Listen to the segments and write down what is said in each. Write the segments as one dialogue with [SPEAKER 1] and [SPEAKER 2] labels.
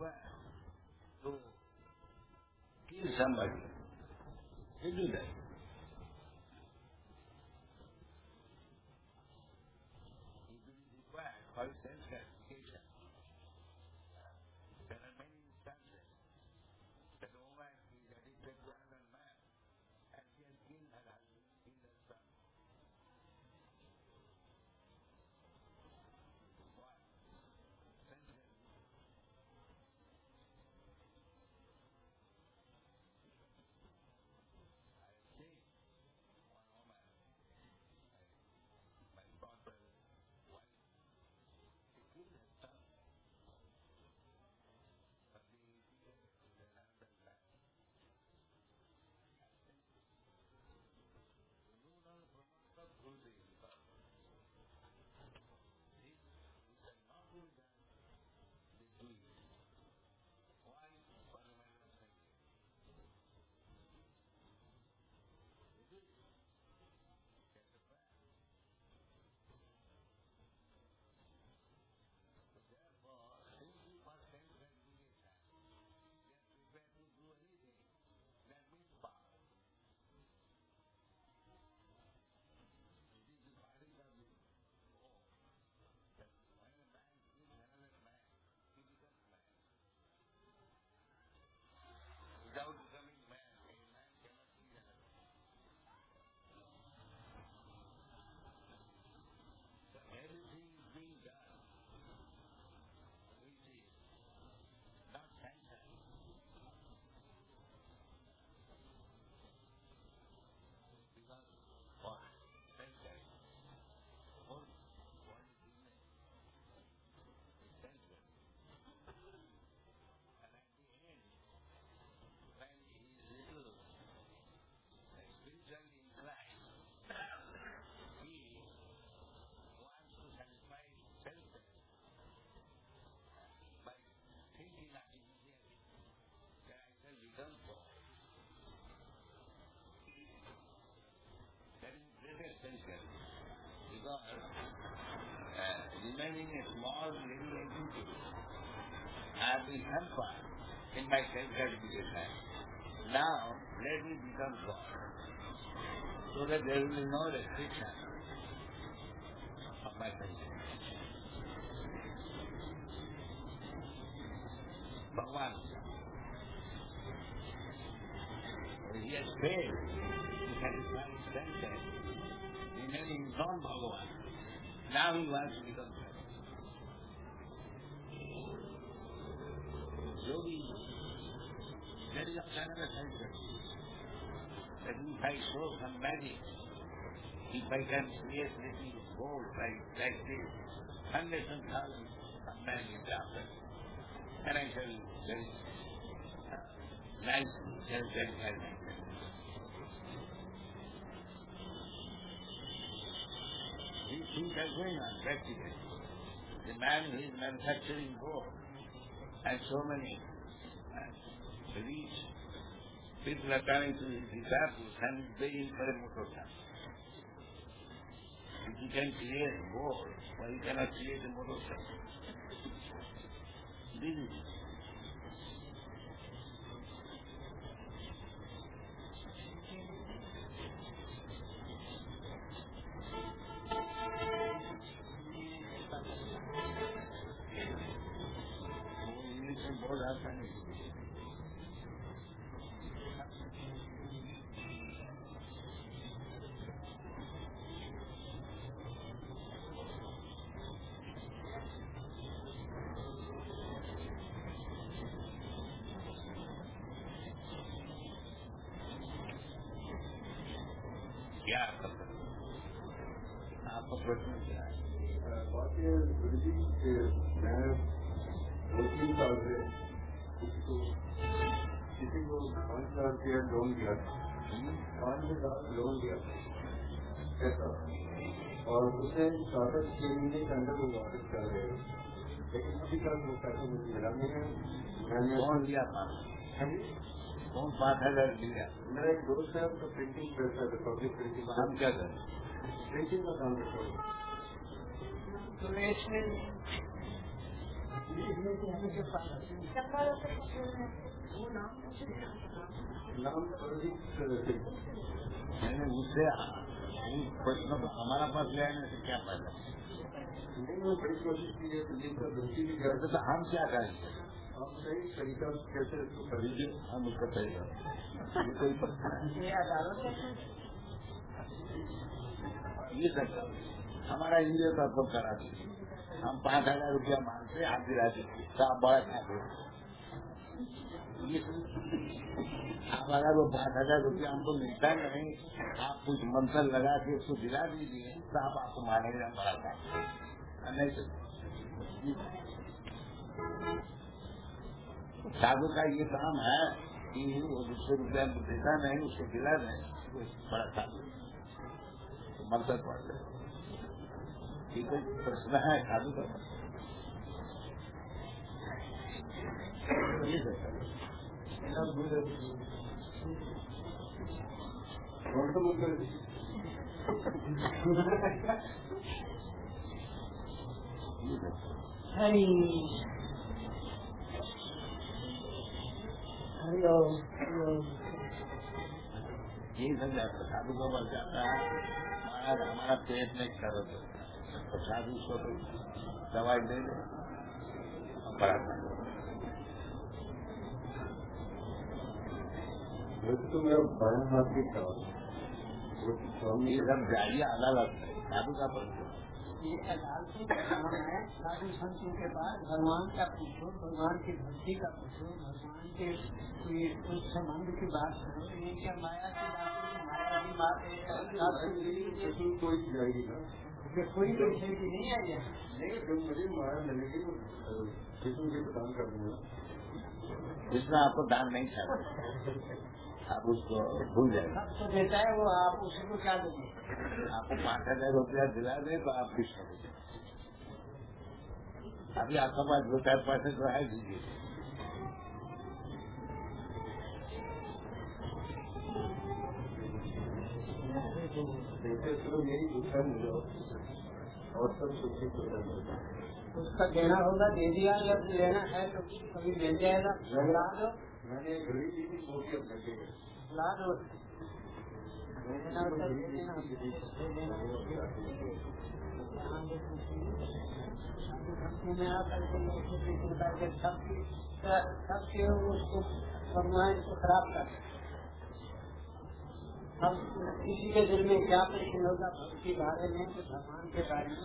[SPEAKER 1] require to kill somebody. They do that. It is required for self-gratification. There are many instances that a woman is addicted to another man and she has killed her husband, killed her son. Why? Self-gratification. I have seen one woman, my daughter's wife, she killed her son, but they did it with another man. You know, not losing because this cannot be done, they do it. Why? For a matter of thinking. They do it. That's a fact. So therefore, simply for self-gratification, they are prepared to do anything. That means power. It is the verdict of the law that when a man kills another man, he becomes man. Without becoming man, a man cannot kill another man. So everything is being done which is not sanctioned. Because for self-gratification, whole body business is self-gratification. And at the end, when he is little spiritually inclined, he wants to satisfy self by thinking artificially that I shall become God. That is greatest self-gratification. Because remaining a small little entity, I have been hampered in my self-gratification. Now, let me become God, so that there will be no restriction of my self-gratification. Bhagavan, he has failed to satisfy his senses, remaining non-Bhagavan. Now he wants to become God. Yogi, that is also another self-gratification. That if I show some magic, if I can create little gold like this, hundreds and thousands of men in the after, and I shall very nicely self-satisfy myself. These things are going on practically. The man who is manufacturing gold and so many rich people are coming to his disciples and begging for a motorcycle. If he can create gold, why he cannot create a motorcycle? This is it. English में बहुत आसान है. क्या आपका प्रश्न क्या है?
[SPEAKER 2] बाकी गुरुजी मैं 2-3 साल से किसी को 5,000 रुपया लोन दिया था, 5,000 लोन दिया था ऐसा, और उसे स्टार्टअप के महीने के अंदर वो वापस कर रहे हैं, लेकिन अभी तक वो पैसा मुझे मिला नहीं है. मैंने
[SPEAKER 1] कौन दिया था? कौन 5,000 दिया?
[SPEAKER 2] मेरा एक दोस्त है, उसका प्रिंटिंग प्रेस है, पब्लिक प्रिंटिंग.
[SPEAKER 1] हम क्या करें?
[SPEAKER 2] प्रिंटिंग का काम करता हूँ.
[SPEAKER 1] उससे प्रश्न हमारा पास ले आने से क्या फायदा?
[SPEAKER 2] नहीं, बड़ी कोशिश की है तो
[SPEAKER 1] हम क्या करेंगे?
[SPEAKER 2] हम सही तरीका कैसे
[SPEAKER 1] खरीदे, हम उसका तरीका ये कोई प्रश्न है? ये सब हमारा इंद्रिय तत्व करा दी। हम 5,000 रुपया मांगते आप दिला दीजिए, आप बड़ा खाते। आप अगर वो 5,000 रुपया हमको मिलता नहीं, आप कुछ मंत्र लगा के उसको दिला दीजिए तो आप आपको मानेंगे हम बड़ा खाते नहीं। तो साधु का ये काम है कि वो 200 रुपया देता नहीं, उसको दिला नहीं, बड़ा साधु मंत्र पढ़ रहे। ये कोई प्रश्न है साधु का? ये साधु को बच जाता है। हमारा पेट में दर्द होता है तो साधु को तो दवाई दे दे बड़ा
[SPEAKER 2] तो मेरा बाएं हाथ की
[SPEAKER 1] ये सब जाइए अलग है साधु का प्रश्न।
[SPEAKER 3] ये अदालतों का काम है। साधु संतों के पास भगवान का पूछो, भगवान की भक्ति का पूछो, भगवान के कुछ संबंध की बात करो। ये क्या माया की बात है?
[SPEAKER 2] कोई जाएगी ना,
[SPEAKER 3] कोई विषय की नहीं आई है।
[SPEAKER 2] नहीं, जब मुझे माया मिलेगी किसी भी दान कर दूंगा।
[SPEAKER 1] जिसमें आपको दान नहीं चाहिए आप उसको भूल जाएंगे।
[SPEAKER 3] तो देता है वो, आप उसको क्या दोगे?
[SPEAKER 1] आपको 5,000 रुपया दिला दे तो आप खुश करोगे। अभी आपके पास 2-4 पैसे तो है, दीजिए।
[SPEAKER 2] यही दूसरा मिला और सब सुखी
[SPEAKER 3] उसका देना होगा, दे दिया। जब लेना है तो कभी मिल जाएगा। ला दो।
[SPEAKER 2] मैंने घड़ी दी थी वो भी अब लगे
[SPEAKER 3] ला दो। में आकर के सबके उसको भगवान को खराब कर। हम किसी के दिल में क्या प्रश्न होगा भक्ति बारे में, तो भगवान के बारे में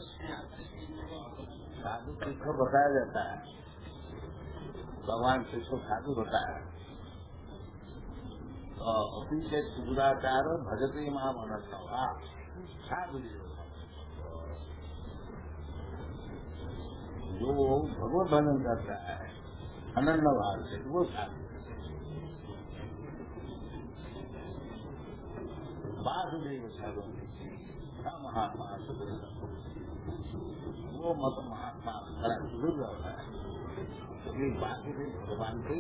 [SPEAKER 1] साधु किसको बताया जाता है? भगवान किसको साधु बताया? अपनी से सुराचार भजते मां मनसा साधु जो भगवत भजन करता है अनन्य भाव से, वो साधु। वासुदेव साधु महात्मा वो मत महात्मा बड़ा सुदृढ़ होता है। क्योंकि वासुदेव भगवान के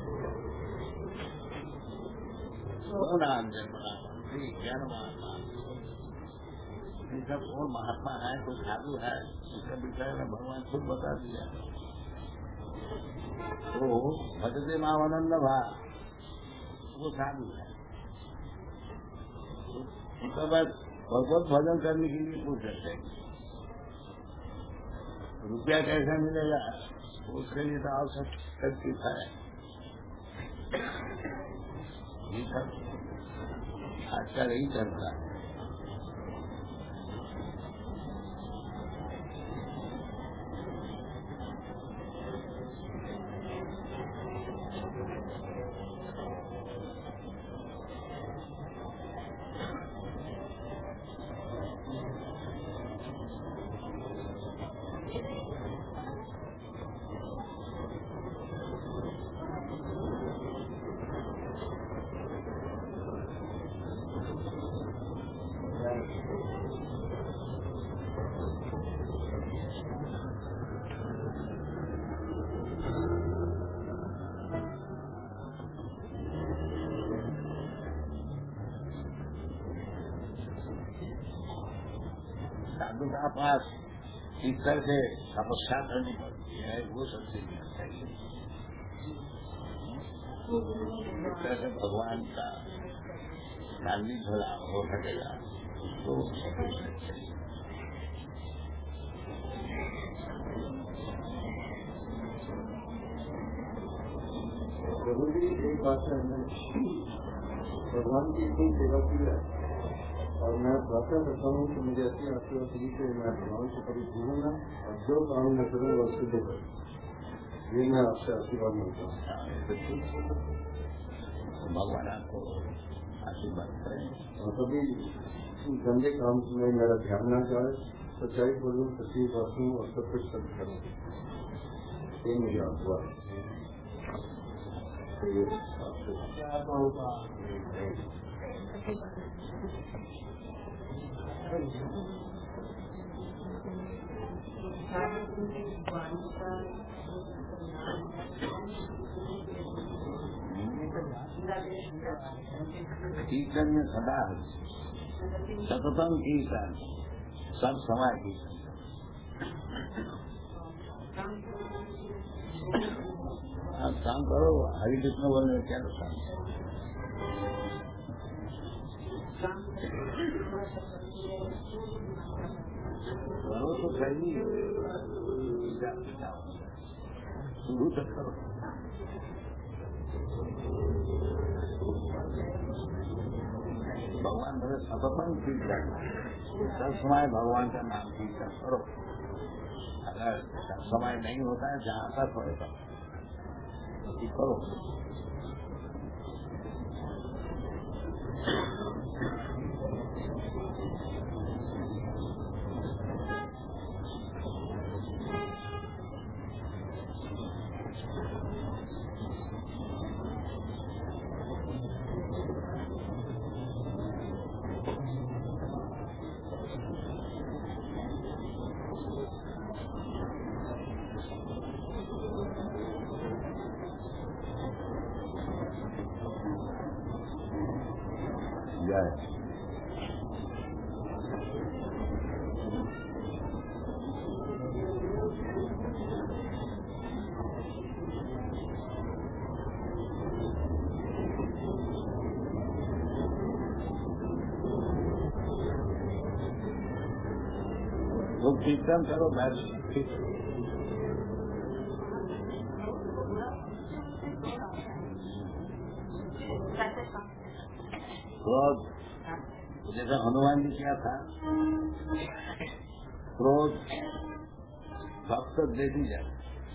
[SPEAKER 1] ज्ञान महात्मा ये सब और महात्मा है, कोई साधु है, इसका विषय में भगवान खुद बता दिया। तो भजते मावनंद भा वो साधु है। तो बस भगवत भजन करने के लिए पूछ सकते हैं रुपया कैसा मिलेगा, उसके लिए तो आवश्यक है। ये सब आजकल यही चलता है। साधु का पास इस तरह से तपस्या करनी पड़ती है। है वो सबसे ज्ञान चाहिए। इस तरह से भगवान का सान्निध्य हो सकेगा तो सबसे चाहिए।
[SPEAKER 2] प्रभु जी एक बात है, भगवान की इतनी सेवा की है और मैं प्रार्थना करता हूँ कि मुझे ऐसी आशीर्वाद दी कि मैं भगवान को कभी भूलूंगा और जो काम मैं करूँगा उसके लिए ये मैं आपसे आशीर्वाद मांगता हूँ।
[SPEAKER 1] भगवान आपको आशीर्वाद करें
[SPEAKER 2] और कभी गंदे काम में मेरा ध्यान न जाए, सच्चाई बोलूँ, सच्ची बातों और सब कुछ सब करूँ, ये मुझे आशीर्वाद
[SPEAKER 1] कीर्तन में सदा सततम कीर्तन सब समय कीर्तन। आप काम करो, हरि कृष्ण बोलने में क्या नुकसान है? करो तो सही, शुरू तक करो। भगवान भले सततम कीर्तन, सब समय भगवान का नाम कीर्तन करो। अगर समय नहीं होता है जहाँ तक होगा करो। तो कीर्तन करो बैठ। क्रोध जैसा हनुमान जी क्या था, क्रोध भक्त देखी जाए।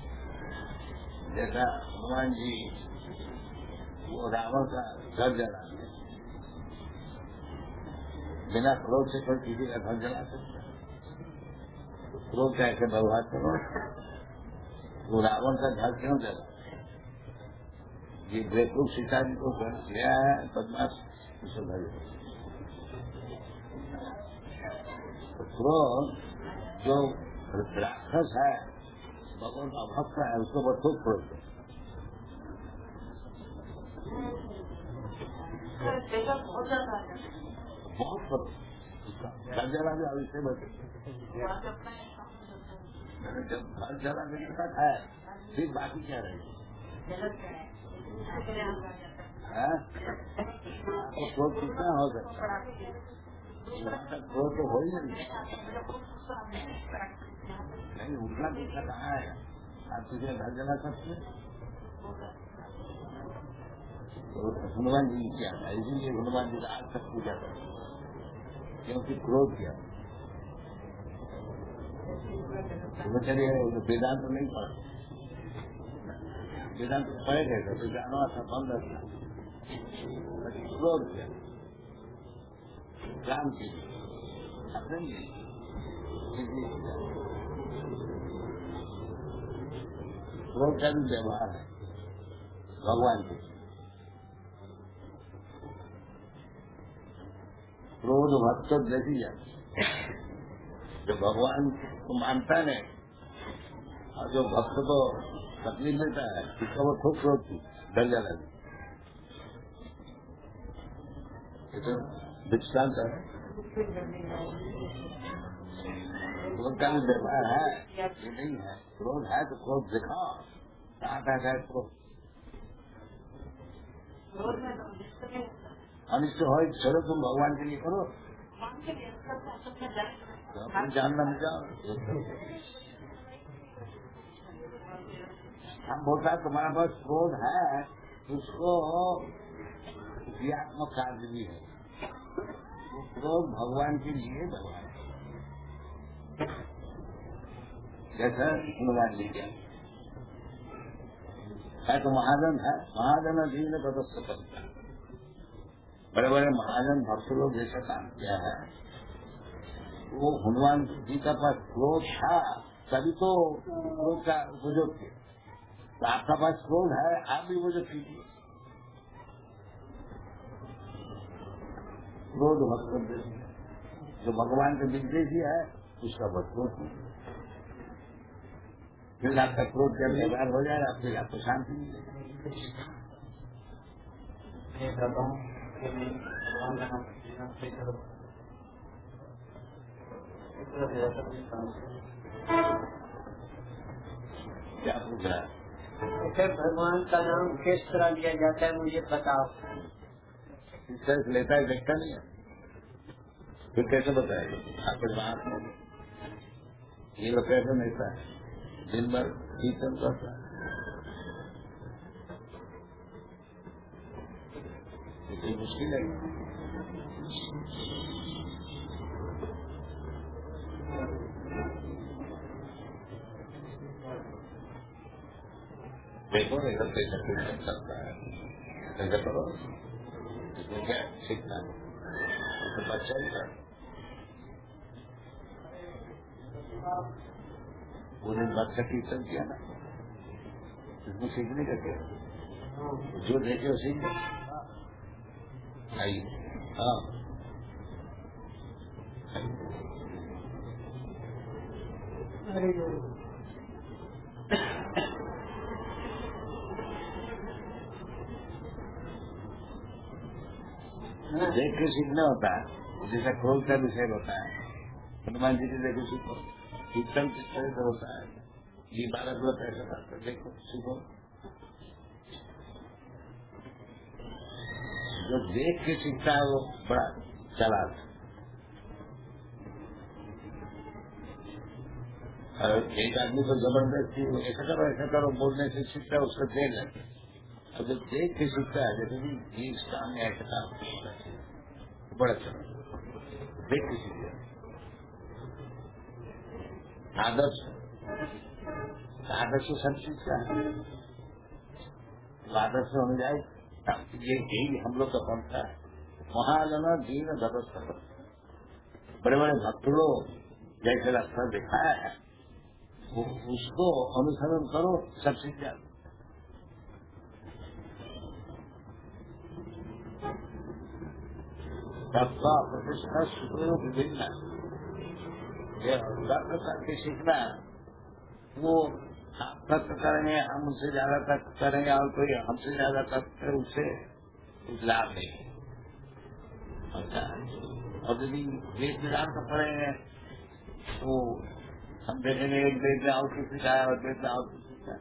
[SPEAKER 1] जैसा हनुमान जी वो रावण का घर जला दिया, बिना क्रोध से कोई किसी का घर जला सकता? क्रोध कैसे बर्बाद करो? वो रावण का घर क्यों जला? ये बेवकूफ सीता जी को गया है बदमाश उसे घर। क्रोध जो राक्षस है, भगवान का भक्त है, उसको बहुत खूब क्रोध बहुत करो। घर जला भी अवश्य बचे। जब घर जला नहीं तक है फिर बाकी क्या रहेगी? आपको क्रोध कितना हो सकता है? क्रोध तो हो ही नहीं, उठना कितना कहाँ है? आप किसी घर जला सकते? तो हनुमान जी क्या था, इसीलिए हनुमान जी आज तक पूजा करते, क्योंकि क्रोध किया। चलिए वेदांत नहीं पढ़ा, वेदांत पढ़े गए थे तो जानवर था बंद था, क्रोध किया राम जी अपने क्रोध का भी व्यवहार है भगवान के। क्रोध भक्त देखी जाती, जो भगवान को मानता नहीं और जो भक्त को तकलीफ देता है उसका वो खूब क्रोध की डर जाता है। दृष्टांत है, क्रोध का भी व्यवहार है, ये नहीं है। क्रोध है तो क्रोध दिखाओ, कहाँ तक है क्रोध। अनिष्ट हो चलो तुम भगवान के लिए करो, तो जानना में जाओ। हम बोलता है तुम्हारे पास क्रोध है, उसको क्रियात्मक कार्य भी है। वो क्रोध भगवान के लिए भगवान जैसा हनुमान जी क्या है, तो महाजन है, महाजन अधीन प्रदस्त करता। बड़े बड़े महाजन भक्त लोग जैसा काम किया है, वो हनुमान जी का पास क्रोध था तभी तो क्रोध का उपयोग किया। तो आपका पास क्रोध है, आप भी उपयोग कीजिए। क्रोध भक्त जो भगवान के निर्देशी है उसका भक्तों फिर आपका क्रोध जब व्यवहार हो जाएगा फिर आपको शांति मिलेगी। क्या पूछ रहा है?
[SPEAKER 3] फिर भगवान का नाम किस तरह लिया जाता है मुझे बताओ।
[SPEAKER 1] इस तरह से लेता है, देखता नहीं है, फिर कैसे बताएगा आपके बात में? ये लोग कैसे लेता है? दिन भर कीर्तन करता है, ये मुश्किल है। देखो इधर कैसे कीर्तन करता है, ऐसा करो, इसमें क्या सीखना है? तो बच्चा ही है, उन्हें बच्चा कीर्तन किया ना, इसमें सीखने का क्या? जो देखे वो सीख आइए। हाँ देख के सीखना होता है, जैसा क्रोध का विषय होता है। हनुमान जी के देखो सीखो, कीर्तन किस तरह से होता है, ये 12 लोग ऐसा करते, देखो सीखो। जो देख के सीखता है वो बड़ा चालाक है। और एक आदमी को जबरदस्ती ऐसा करो बोलने से सीखता है, उसको देर लगती है। और जब देख के सीखता है, जैसे कि इस काम में ऐसा काम बड़ा चला देख के सीख गया। आदर्श सब सीखता है, आदर्श होने जाए। ये यही हम लोग का पंथा है, महाजना दीन दरस। बड़े बड़े भक्त लोग जैसे रास्ता दिखाया है वो उसको अनुसरण करो, सब सीख जाए। सबका प्रतिष्ठा सुखदेव विभिन्न करके सीखना, वो आप तत्व करेंगे, हम उनसे ज्यादा तत्व करेंगे, और कोई हमसे ज्यादा तत्व करे, उससे कुछ लाभ नहीं होता। और यदि वेद विधान का पढ़ेंगे तो हम देखेंगे एक वेद में और किसी का है और वेद में और किसी का।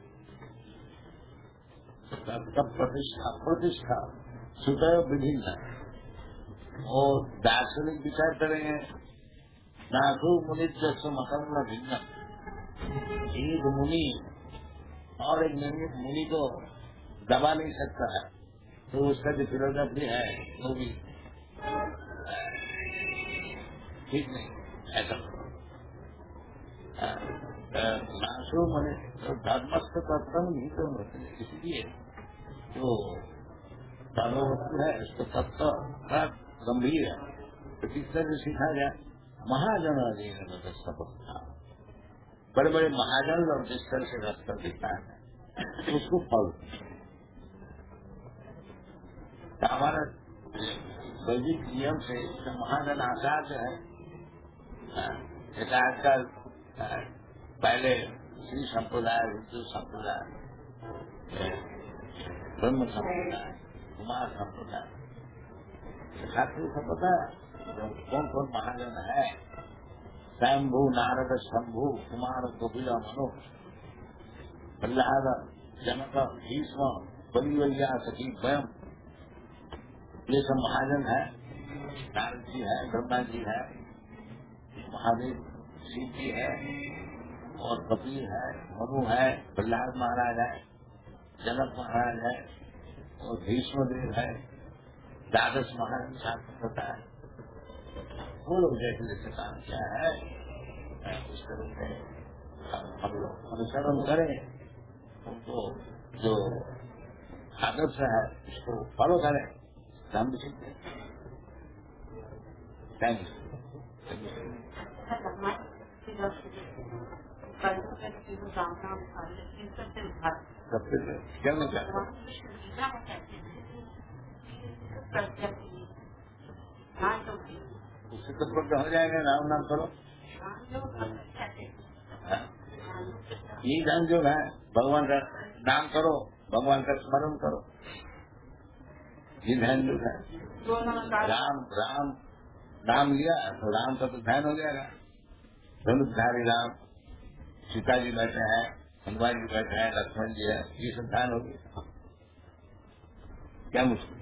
[SPEAKER 1] तब प्रतिष्ठा सुखदेव विभिन्न और दार्शनिक विचार करेंगे। नाथु मुनि जैसे मतम न भिन्न, एक मुनि और एक मुनि को दबा नहीं सकता है, तो उसका जो फिलोसफी है वो भी ठीक नहीं। ऐसा नाशो मुनि तो धर्मस्थ तत्व नहीं तो इसलिए जो धर्म वस्तु है उसको तत्व बड़ा गंभीर है। तो किस तरह से सीखा जाए? महाजन सफलता, बड़े बड़े महाजन लोग जिस तरह से रास्ता दिखता है उसको फल। हमारा वैदिक नियम से महाजन आचार्य है, जैसे आजकल पहले श्री संप्रदाय, हिंदू संप्रदाय, ब्रह्म संप्रदाय, कुमार संप्रदाय, छात्र को पता है कौन कौन महाजन है। स्वयंभू नारद शंभु कुमार कपिल मनो प्रहलाद जनक भीष्म बलिवैया सखी स्वयं, ये सब महाजन है। नारद जी है, ब्रह्मा जी है, महादेव शिव जी है, और कपिल है, मनु है, प्रहलाद महाराज है, जनक महाराज है, और भीष्म देव है, द्वादश महाराज शासन होता है। वो लोग जैसे जैसे काम किया है उस तरह से हम लोग अनुसरण करें, उनको जो आदर्श है उसको फॉलो करें, हम भी सीखते। Thank you. क्या नहीं चाहते उससे तो पक्का हो जाएगा। राम नाम करो, ये ध्यान जो है भगवान का नाम करो, भगवान का स्मरण करो, ये ध्यान जो है। राम राम नाम लिया तो राम का तो ध्यान हो जाएगा। धनुषधारी राम, सीता जी बैठे हैं, हनुमान जी बैठे हैं, लक्ष्मण जी है, ये सब ध्यान हो गया। क्या मुश्किल?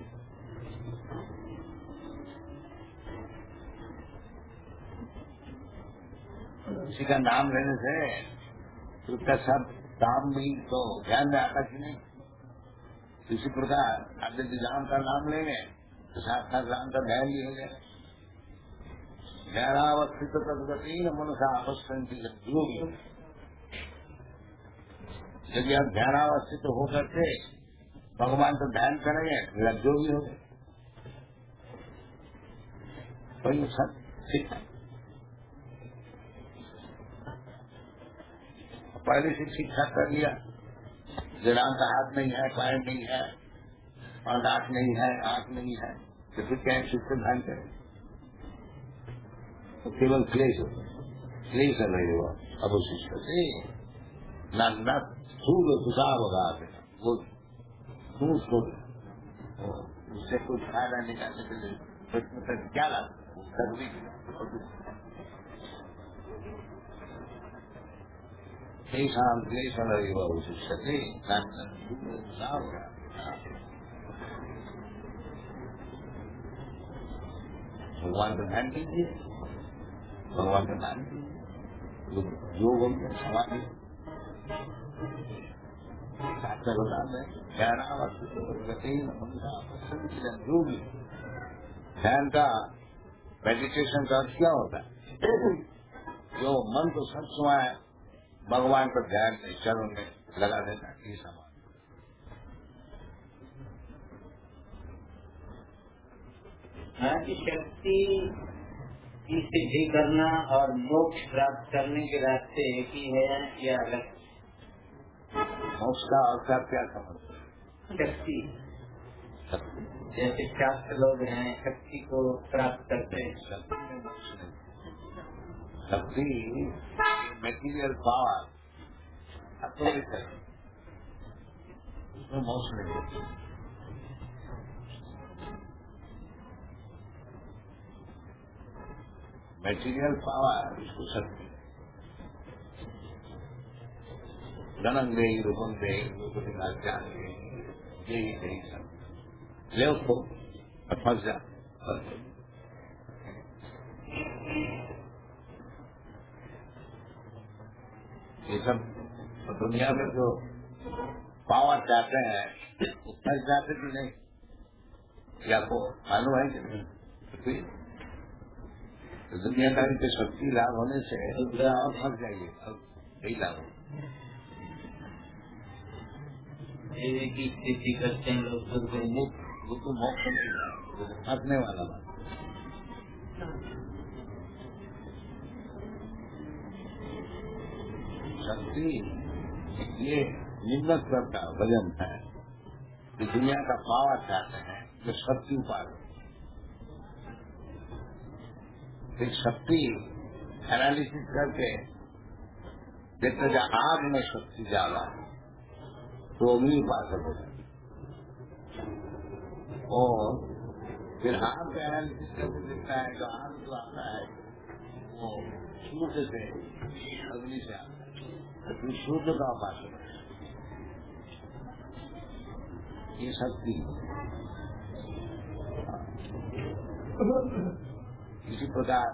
[SPEAKER 1] किसी का नाम लेने से उसका सब काम भी तो ध्यान में आता कि नहीं। इसी प्रकार आप यदि राम का नाम लेंगे तो साथ साथ राम का ध्यान भी हो जाए। ध्यानावस्थित तदगति मनुष्य अपस्कंती जो भी हो, यदि आप ध्यानावस्थित होकर के भगवान का ध्यान करेंगे फिर जो भी हो वही सब ठीक है। पहले से ठीक ठाक कर लिया, राम का हाथ नहीं है, पैर नहीं है, और दांत नहीं है, आंख नहीं है, तो फिर क्या सुख से ध्यान करें? तो केवल क्लेश क्लेश रहे हो अब उस से न सूद सुधार होगा वो उसको उससे कुछ फायदा निकालने के लिए क्या लाभ? तेषां क्लेशमेव विशिष्यते भगवान का ध्यान कीजिए, भगवान का ध्यान कीजिए, योग समाधि जो भी ध्यान का मेडिटेशन का क्या होता है? जो मन को सब सुनाए भगवान पर ध्यान चरण में लगा देना, ये समान
[SPEAKER 4] की शक्ति की सिद्धि करना और मोक्ष प्राप्त करने के रास्ते एक ही है या अलग?
[SPEAKER 1] मोक्ष का अर्थ क्या समझते हैं?
[SPEAKER 4] शक्ति जैसे शास्त्र लोग हैं शक्ति को प्राप्त करते हैं।
[SPEAKER 1] शक्ति में मोक्ष नहीं, शक्ति मेटीरियल पावर उसमें मोक्ष नहीं। मेटीरियल पावर उसको शक्ति धनन दे रूपम दे ज्ञान दे, यही सब ले उसको फंस जा। ये सब दुनिया में जो पावर चाहते हैं वो फंस जाते कि नहीं, या आपको मालूम है कि नहीं? तो दुनियादारी की शक्ति लाभ होने से और फंस जाइए, अब यही लाभ हो।
[SPEAKER 4] की स्थिति करते हैं लोग,
[SPEAKER 1] वो तो मोक्ष नहीं है, वो फंसने वाला बात। शक्ति ये निम्न स्तर का वजन है कि दुनिया का पावर चाहते हैं जो शक्ति उपाय। फिर शक्ति एनालिसिस करके देखते जा आग में शक्ति ज्यादा है तो भी उपासक हो जाए, और फिर आग का एनालिसिस करके देखता है जो आग जो आता है वो सूर्य से अग्नि से आता है, तो सूर्य का उपासक है। ये शक्ति इसी प्रकार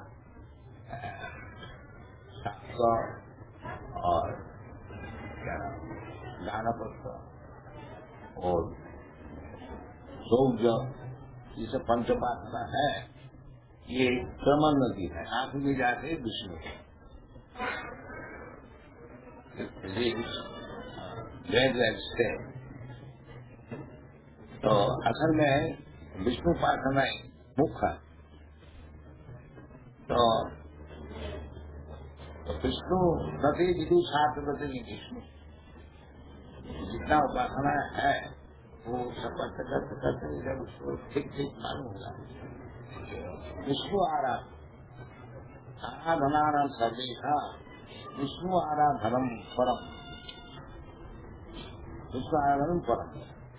[SPEAKER 1] और दानपत्र और सौर्य ये सब पंचोपासना है। ये क्रमण नदी है, आंख में जाके विष्णु तो असल में विष्णु उपासना मुख्य है। तो विष्णु नदी विदु छात्र प्रति विष्णु जितना उपासना है वो सब करते जब उसको ठीक ठीक मालूम होगा विष्णु आराधना सर्वेशा विष्णु आराधनम परम, विष्णु आराधनम परम।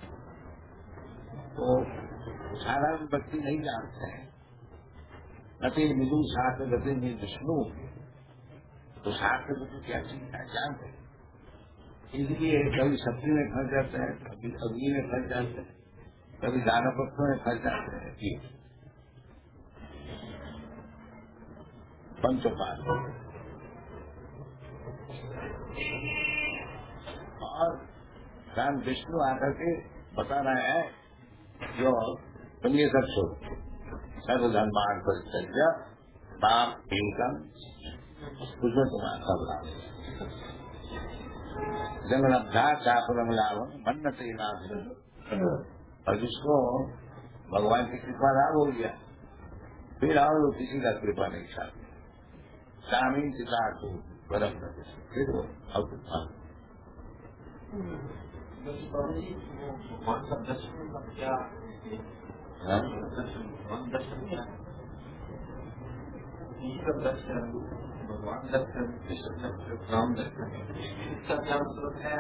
[SPEAKER 1] तो साधारण व्यक्ति नहीं जानते हैं गति विदु शास्त्र गति विष्णु, तो शास्त्र को क्या चीज है जानते हैं। इसलिए कभी शक्ति में फंस जाते हैं, कभी अग्नि में फंस जाते हैं, कभी दानपत्रों में फंस जाते हैं। ये पंचोपास और राम विष्णु आकर के बता रहे हैं जो दुनिया सब छोड़ सर्वधर्मान परिचर्या पाप हिंसम उसमें तुम्हारा सब लाभ जंगलब्धा चापरम लाभम मन्नते लाभ। और जिसको भगवान की कृपा लाभ हो गया फिर और वो किसी का कृपा नहीं चाहते। स्वामी पिता को बरम फिर वो
[SPEAKER 2] भगवान दर्शन राम दर्शन इसका क्या मतलब है?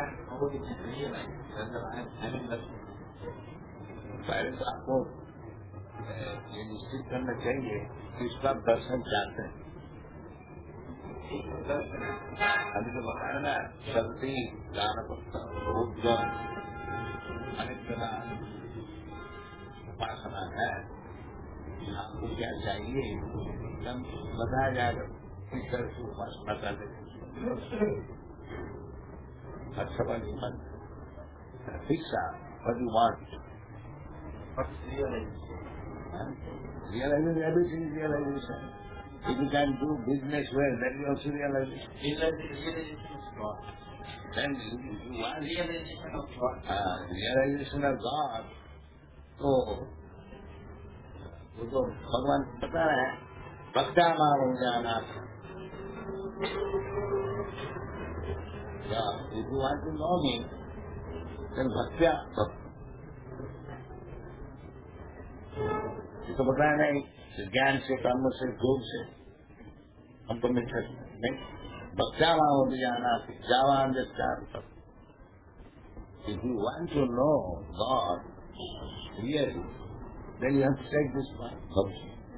[SPEAKER 1] पहले तो आपको ये निश्चित करना चाहिए कि इसका दर्शन चाहते हैं। अभी तो बताया ना शक्ति दानपत्र अनेक प्रकार उपासना है। आपको क्या चाहिए बताया जाएगा किस तरह से उपासना करने अच्छा बन शिक्षा भगवान realizing everything is realization. If you can do business well, then you also realization.
[SPEAKER 2] Realization of God.
[SPEAKER 1] Then you want
[SPEAKER 2] Realization of God.
[SPEAKER 1] realization of God. तो वो तो भगवान बता रहे हैं भक्ता मानो जाना। If you want to know me, then भक्त्या तो बताया नहीं ज्ञान से कर्म से योग से हमको मिल सकते नहीं। बच्चा वहां हो जाना जावान If you want to know God really, then you have to take this path.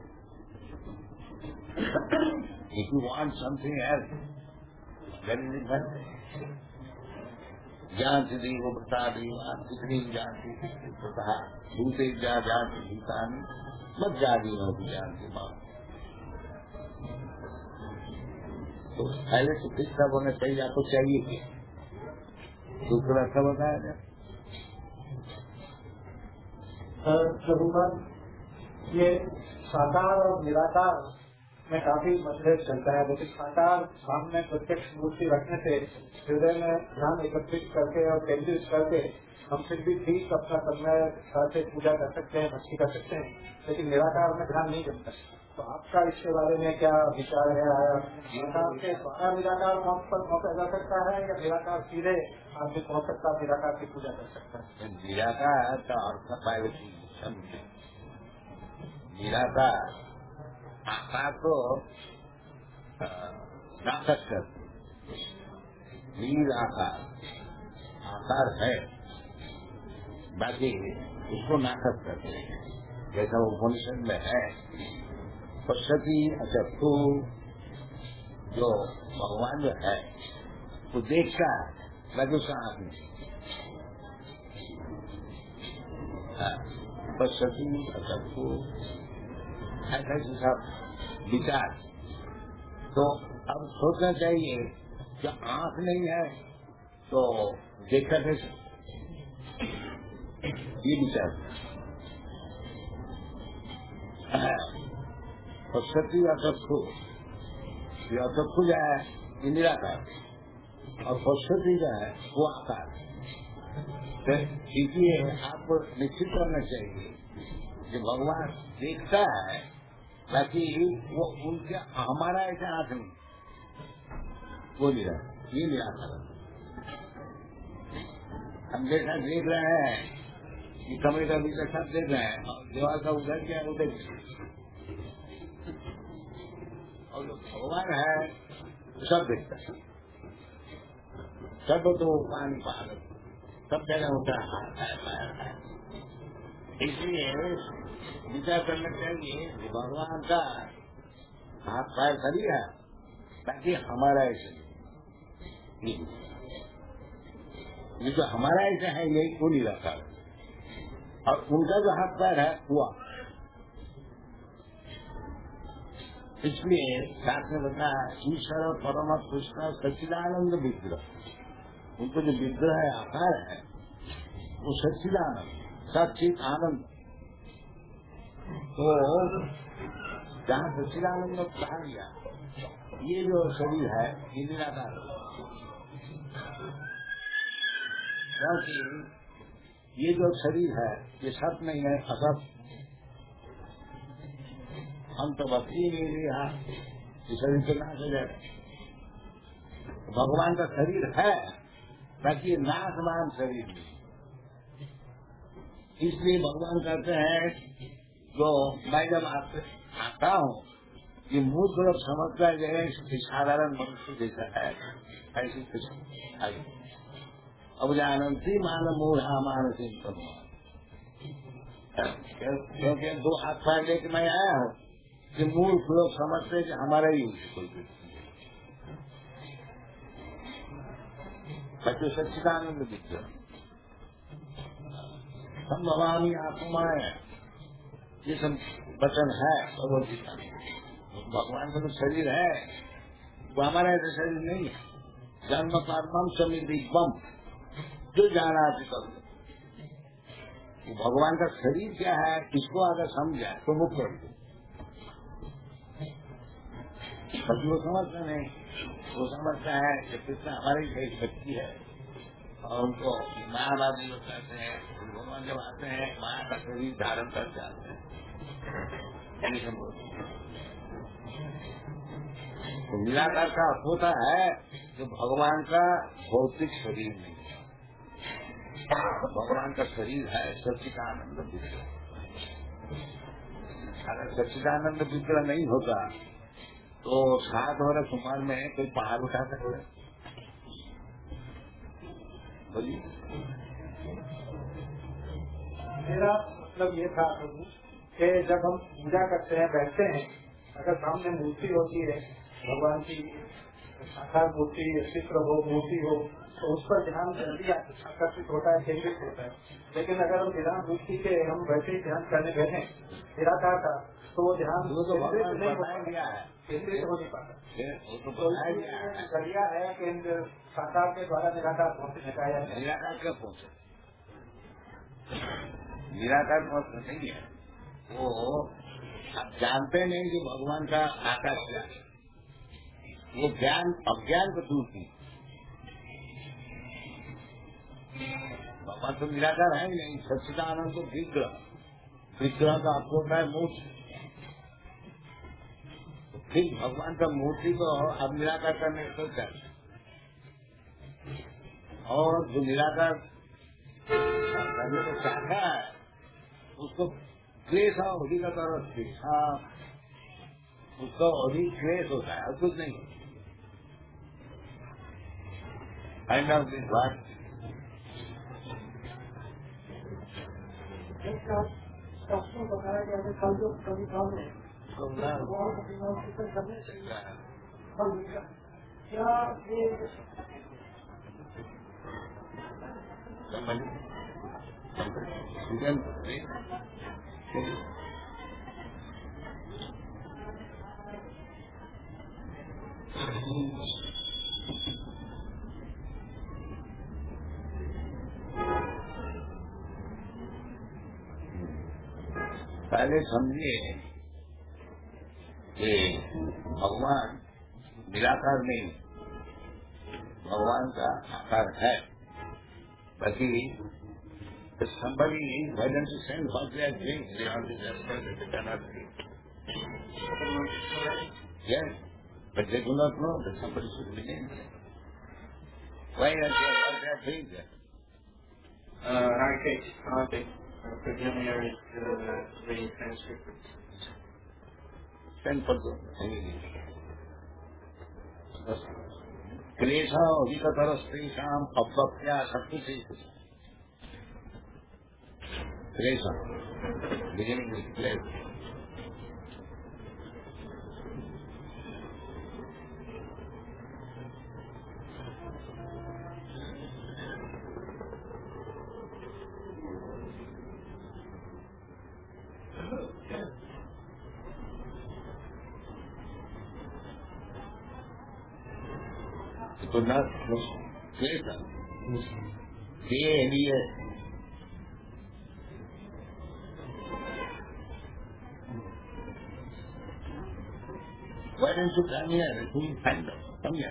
[SPEAKER 1] If you want something else, then it is different. ज्ञान से दी वो बता दी कितनी ज्ञान थी बता दूसरी ज्ञान से गीता मत जागी होगी ज्ञान की बात। तो पहले से किस सब होना चाहिए आपको चाहिए क्या दूसरा अच्छा बताया जाए।
[SPEAKER 3] ये साकार और निराकार में काफी मतभेद चलता है। लेकिन साकार सामने प्रत्यक्ष मूर्ति रखने से हृदय में ध्यान एकत्रित करके और केंद्रित करके हम फिर भी ठीक अपना समय से पूजा कर सकते हैं, भक्ति कर सकते हैं, लेकिन निराकार में ध्यान नहीं करता। तो आपका इसके बारे में क्या विचार है? निराकार के द्वारा निराकार पर पहुंचा जा सकता है या निराकार सीधे आदमी पहुंच सकता है, निराकार की पूजा कर सकता है?
[SPEAKER 1] निराकार का अर्थ निराकार आकार को नाटक कर निराकार आकार है, बाकी उसको नाटक करते हैं। जैसा उपनिषद में है पश्यति अचक्षु जो भगवान जो है वो देखता है लघु आँख में पश्यति असत्को ऐसे सब विचार। तो अब सोचना चाहिए कि आँख नहीं है तो देखा कैसे, ये विचार। पश्यति असत्को, ये असत्को जो है ये निराकार और पश्यति जो है वो आकार। इसलिए आपको निश्चित करना चाहिए कि भगवान देखता है ताकि वो उनके हमारा ऐसा हाथ नहीं, वो निराकार, ये निराकार। हम जैसा देख रहे हैं कि कमरे का भीतर सब देख रहे हैं और दीवार का उधर क्या उधर, और जो भगवान है सब देखता है, सब तो पानी पागल सब जगह होता है। इसलिए विचार करना चाहिए कि भगवान का हाथ पैर सही है ताकि हमारा ऐसे, ये जो हमारा ऐसा है यही को नहीं रखा, और उनका जो हाथ पैर है हुआ। इसलिए साथ में बताया ईश्वर और परम कृष्ण सच्चिदानंद विग्रह, उनको जो विग्रह है आकार है वो सच्चिदानंद सचित आनंद। तो जहाँ सच्चिदानंद कहा गया ये जो शरीर है ये निराकार, क्योंकि ये जो शरीर है ये सत नहीं है असत। हम तो भक्ति नहीं लिया ये शरीर के नाश हो जाए। भगवान का शरीर है ताकि नाशवान शरीर नहीं, इसलिए भगवान कहते हैं जो मैं जब आता हूँ ये मूर्ख लोग समझता है साधारण मनुष्य जैसा है, ऐसी कुछ आई। अब जानती मान मूढ़ा मानसी, क्योंकि दो हाथ पैर लेके मैं आया हूँ कि मूर्ख लोग समझते कि हमारा ही कोई बच्चों सच्चिदानंद विग्रह हम भवानी आत्माएं, ये सब वचन है भगवदगीता। भगवान का तो शरीर है वो हमारा ऐसा शरीर नहीं है। जन्म कर्मम समिदिग्वम जो जाना करो, भगवान का शरीर क्या है इसको अगर समझा तो मुक्त कर दो। वो समझते नहीं, वो समझता है कि कृष्ण हमारी सही शक्ति है और उनको मायावादी लोग कहते हैं भगवान जब आते हैं माया का शरीर धारण कर जाते हैं। तो निराकार का होता है जो भगवान का भौतिक शरीर नहीं है, भगवान का शरीर है सच्चिदानंद विग्रह। अगर सच्चिदानंद विग्रह नहीं होता तो 7 वर्ष उम्र में कोई पहाड़ उठा सकता है? बोलिए।
[SPEAKER 2] मेरा मतलब ये था कि जब हम पूजा करते हैं बैठते हैं, अगर सामने मूर्ति होती है भगवान की साकार मूर्ति, चित्र हो, मूर्ति हो, तो उस पर ध्यान जल्दी आकर्षित होता है, केंद्रित होता है। लेकिन अगर हम बिना मूर्ति के हम वैसे ही ध्यान करने बैठे निराकार का, तो वो ध्यान केंद्रित हो नहीं पाता। जरिया है केंद्र साकार के द्वारा निराकार पहुँचने का।
[SPEAKER 1] निराकार क्या पहुँचे? निराकार पहुँच नहीं है वो। आप जानते नहीं कि भगवान का आकार क्या है, वो ज्ञान अज्ञान को दूर की। भगवान तो निराकार है ही नहीं, सच्चिदानंद तो विग्रह, विग्रह का आपको होता है मूर्ति। फिर भगवान का मूर्ति को अब निराकार करने को चाहिए, और जो निराकार करने को चाहता है उसको क्लेश और होली का तरफ थी, उसको होली क्लेश होता है और कुछ नहीं। एंड ऑफ दिस बात पहले समझिए कि भगवान निराकार नहीं, भगवान का आकार है। बाकी somebody why don't you send what they are doing? They are disaster, they cannot see. Yes, but they do not know that somebody should be named. Why are they doing that?
[SPEAKER 2] Rakesh, forgive me, I read the transcript.
[SPEAKER 1] Send for them. क्लेशा अधिकतरस्तेषाम् अपवक्त्या शक्तिः क्लेशा beginning with क्लेश तो न क्लेशा Why don't you come here? Who will find out? Come here.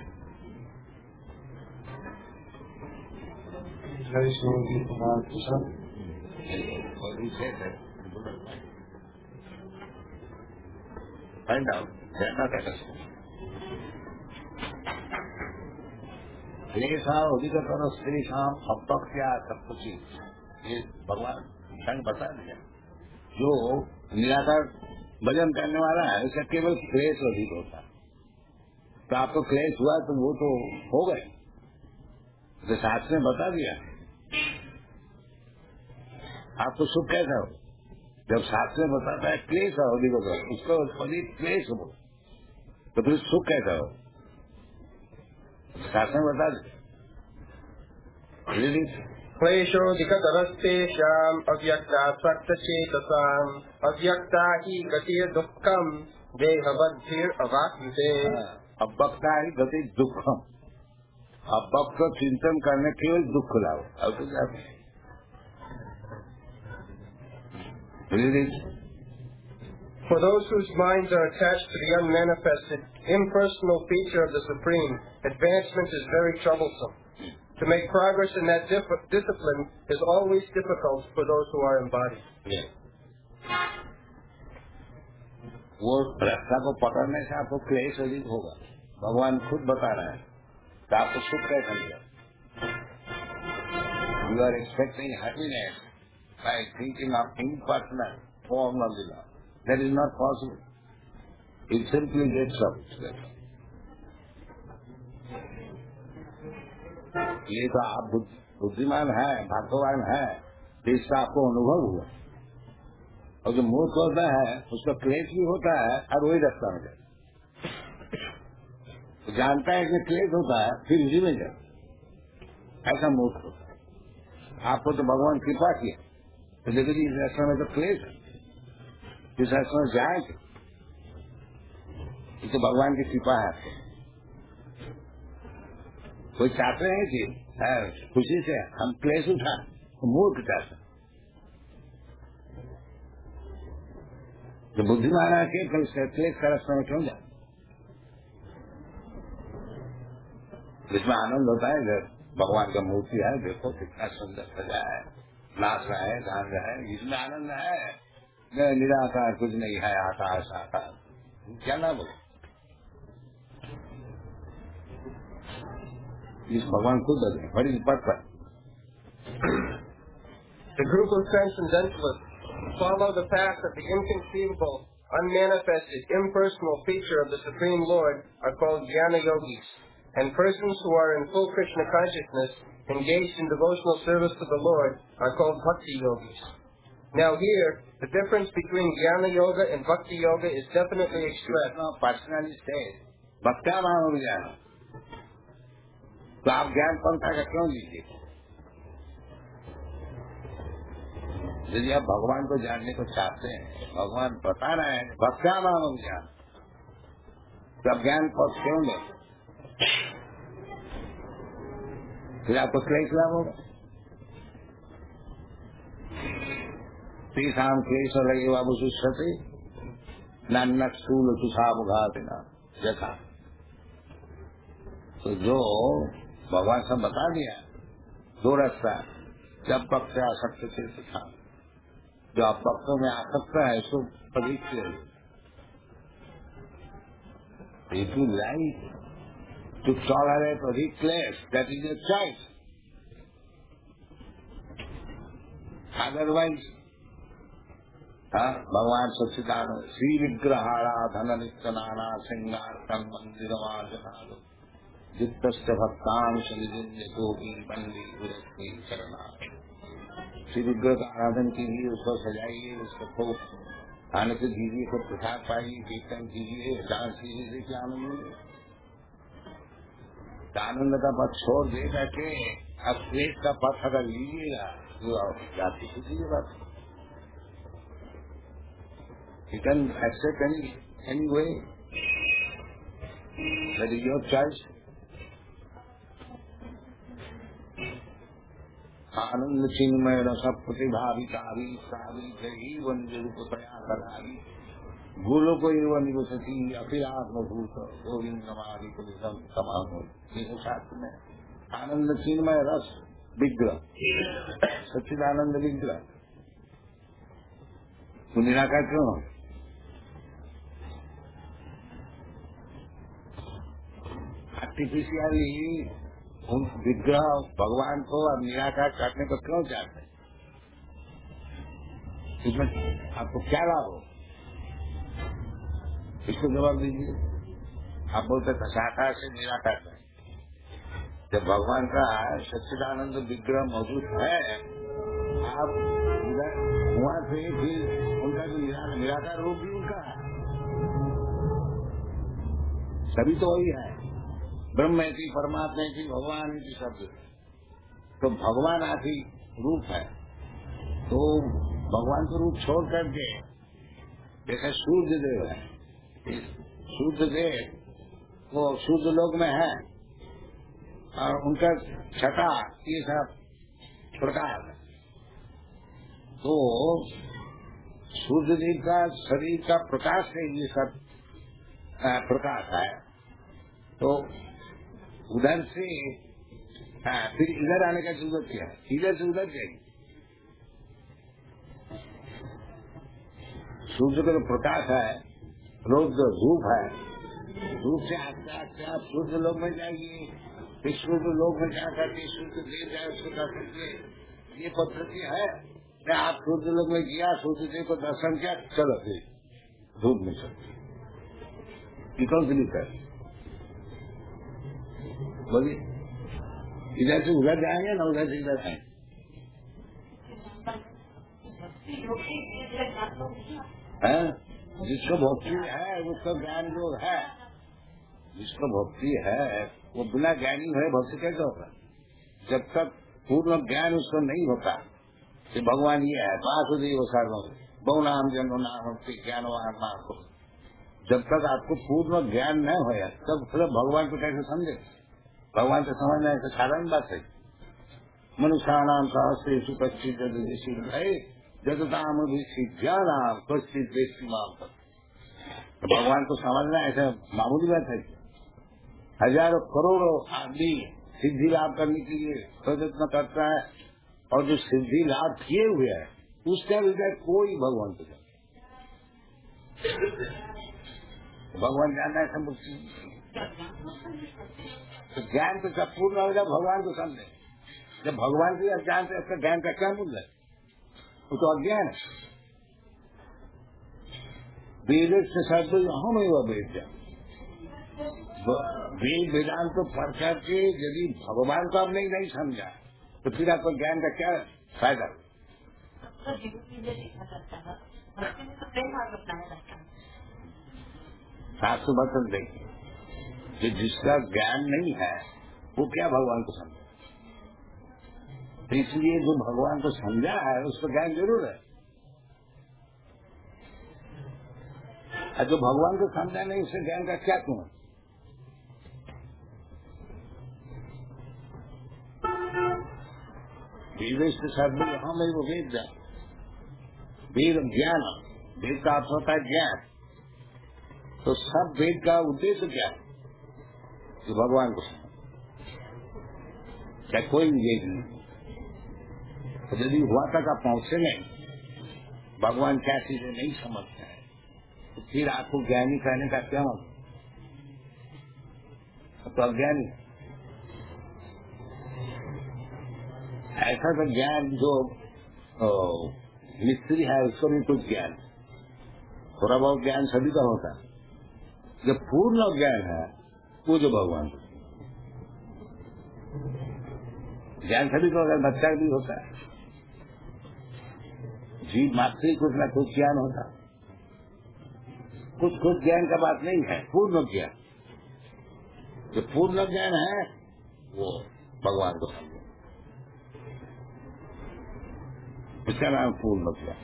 [SPEAKER 2] Very slowly, sir.
[SPEAKER 1] What he said that you do not find. Find out. They are not understanding. क्लेशा अधिकतरस्तेषाम् अपवक्त्या शक्तिः ये भगवान स्वयं बता दिया। जो निराकार भजन करने वाला है उसका केवल क्लेश अधिक होता है। तो आपको क्लेश हुआ तो वो तो हो गए, तो शास्त्र ने बता दिया। आपको सुख कैसा हो? जब शास्त्र ने बताता है क्लेश अधिक होता है, उसको अधिक क्लेश हो तो फिर सुख कैसा हो? शास्त्र में बता दिया।
[SPEAKER 2] क्लेशोऽधिकतरस्तेषाम् अव्यक्तासक्तचेतसाम् अव्यक्ता हि गतिर्दुःखम् देहबद्धिरवाप्यते।
[SPEAKER 1] अव्यक्ता ही गति दुखम, अव्यक्त चिंतन करने केवल दुख लाओ। अब तो क्या
[SPEAKER 2] For those whose minds are attached to the unmanifested, impersonal feature of the Supreme, advancement is very troublesome. To make progress in that discipline is always difficult for those who are embodied.
[SPEAKER 1] वो रास्ता को पकड़ने से आपको क्लेश अधिक होगा। भगवान खुद बता रहा है कि आपको सुख कैसा मिलेगा। You are expecting happiness by thinking of impersonal form of the Lord. That is not possible. It simply gets up. ये तो आप बुद्धिमान है, भाग्यवान है, इसका आपको अनुभव हुआ। और जो मूर्ख होता है उसका क्लेश भी होता है और वही रास्ता में जाता है। जानता है कि क्लेश होता है फिर इसी में जाता, ऐसा मूर्ख होता है। आपको तो भगवान कृपा किया तो देखो जी इस रास्ते में तो क्लेश है, इस रास्ते में जाएंगे, ये तो भगवान की कृपा है। आपको कोई चाहते हैं कि खुशी से हम क्लेश उठा, मूर्ख चाहते। तो बुद्धिमान आके क्लेश का रास्ता में क्यों जाए? जिसमें आनंद होता है, जब भगवान का मूर्ति है, देखो कितना सुंदर सजा है, नाच रहा है, गान रहा है, इसमें आनंद है। निराकार कुछ नहीं है, आकाश आकाश क्या ना बोले, इस भगवान खुद बदले बड़ी पद पर।
[SPEAKER 2] The group of transcendentalists follow the path of the inconceivable, unmanifested, impersonal feature of the Supreme Lord are called Jnana Yogis, and persons who are in full Krishna consciousness, engaged in devotional service to the Lord, are called Bhakti Yogis. Now here, the difference between Jnana Yoga and Bhakti Yoga is definitely expressed.
[SPEAKER 1] Personally said भक्त्या मानव ज्ञान, तो आप ज्ञान पंथा का क्यों लीजिए? यदि आप भगवान को जानने को चाहते हैं, भगवान बता रहे हैं भक्त्या मानव ज्ञान, तो आप ज्ञान पथ क्यों लें? फिर आपको क्लेश लाभ होगा। तीसाम क्लेश लगे बाबू सुस्ते नानक सूल सुषामुघातिना जथा। तो जो भगवान सब बता दिया, दो रास्ता, जब पक्ष आसक्त चित्त था, जो आप पक्षों में आसक्त है इसको पवित्र If you like to tolerate or reclaim, that is your choice. Otherwise, भगवान सच्चिदानंद श्री विग्रहाराधन नित्य नाना सिंगार मंदिर जित्तस्य भक्तान शनिजिन्य गोगी बंदी गुरस्ती चरणा। श्री विग्रह का आराधन कीजिए, उसको सजाइए, उसको खूब आनंद दीजिए, खूब प्रसाद पाइए, कीर्तन कीजिए, डांस कीजिए, देखिए आनंद मिलेगा। आनंद का पथ छोड़ दे करके अब क्लेश का पथ अगर लीजिएगा तो जाति कीजिए बात। You can accept any way. That is your choice. आनंद चिन्मय रस प्रतिभाविकारी सारी जही वंद्य रूप प्रयास करारी गोलो को एवं निवसती अखिलात्मभूत गोविंद हमारी को समान हो। शास्त्र में आनंद चिन्मय रस विग्रह सच्चिदानंद विग्रह तो निराकार क्यों? आर्टिफिशियली उन विग्रह भगवान को और निराकार करने को क्यों चाहते हैं? इसमें आपको क्या लाभ हो? इसको जवाब दीजिए। आप बोलते साकार से निराकार है। जब भगवान का सच्चिदानंद विग्रह मौजूद है, आप वहाँ से फिर उनका जो निराकार रूप भी उनका है, सभी तो वही है। ब्रह्म की, परमात्मा की, भगवान की शब्द। तो भगवान आदि रूप है, तो भगवान को रूप छोड़ करके जैसे सूर्य देव है, सूर्य देव वो सूर्य लोक में है और उनका छटा ये सब प्रकाश है। तो सूर्य देव का शरीर का प्रकाश से ये सब प्रकाश है। तो उधर से फिर इधर आने का जरूरत क्या है? इधर से उधर जाएगी। सूर्य का जो प्रकाश है, रोज जो धूप है, धूप से आस्ते आस्ते आप सूर्य लोक में जाइए, फिर सूर्य लोक में जा करके सूर्य देव जाए उसको दर्शन किए। ये पद्धति है। मैं आप सूर्य लोक में गया, सूर्य देव को दर्शन किया, चलो फिर धूप में चलो कौन सी है? बोलिए, इधर से उधर जाएंगे ना उधर से इधर आएंगे? जिसको भक्ति है उसका ज्ञान जो है, जिसको भक्ति है वो बिना ज्ञानी है भक्ति कैसे होगा? जब तक पूर्ण ज्ञान उसको नहीं होता कि भगवान ये है वासुदेव सर्वम बहुनाम जन्म नाम ज्ञानवान नाम, जब तक आपको पूर्ण ज्ञान न होया तब फिर भगवान को कैसे समझे? भगवान को समझना है साधारण बात है। मनुष्याणाम सहस्रेषु कश्चित् जदुषी जदताम ज्ञानाम कश्चित् देशी माम। तो भगवान को समझना ऐसा मामूली बात है। हजारों करोड़ों आदमी सिद्धि लाभ करने के लिए प्रयत्न करता है और जो सिद्धि लाभ किए हुए है उसका हृदय कोई भगवान को भगवान जानना है सब। तो ज्ञान तो जब पूर्ण होगा भगवान को समझे। जब भगवान की अज्ञान से उसका ज्ञान का क्या मूल्य है? वो तो अज्ञान है। वेद से सर्व हम ही वह वेद वेद वेदांत को पढ़ करके यदि भगवान को आपने नहीं समझा तो फिर आपको ज्ञान का क्या फायदा? शास्त्र वचन देखिए, कि जिसका ज्ञान नहीं है वो क्या भगवान को समझे। तो इसलिए जो भगवान को समझा है उसका ज्ञान जरूर है, और जो भगवान को समझा नहीं उसके ज्ञान का क्या क्यों। वेद शब्द यहाँ में वो वेद वेद ज्ञान, वेद का अर्थ होता है ज्ञान। तो सब वेद का उद्देश्य क्या है कि भगवान को क्या कोई वेद नहीं। तो यदि हुआ तक आप पहुंचे नहीं, भगवान क्या चीजें नहीं समझते हैं, तो फिर आपको ज्ञानी कहने का क्या मतलब। तो अज्ञानी ऐसा तो ज्ञान जो मिस्त्री है उसको भी कुछ ज्ञान, थोड़ा बहुत ज्ञान सभी का होता है। जो पूर्ण ज्ञान है वो जो भगवान को ज्ञान सभी को अगर बच्चा भी होता है, जीव मात्र कुछ न कुछ ज्ञान होता है। कुछ कुछ ज्ञान का बात नहीं है, पूर्ण ज्ञान। जो पूर्ण ज्ञान है वो भगवान को समझो, इसका नाम पूर्ण ज्ञान।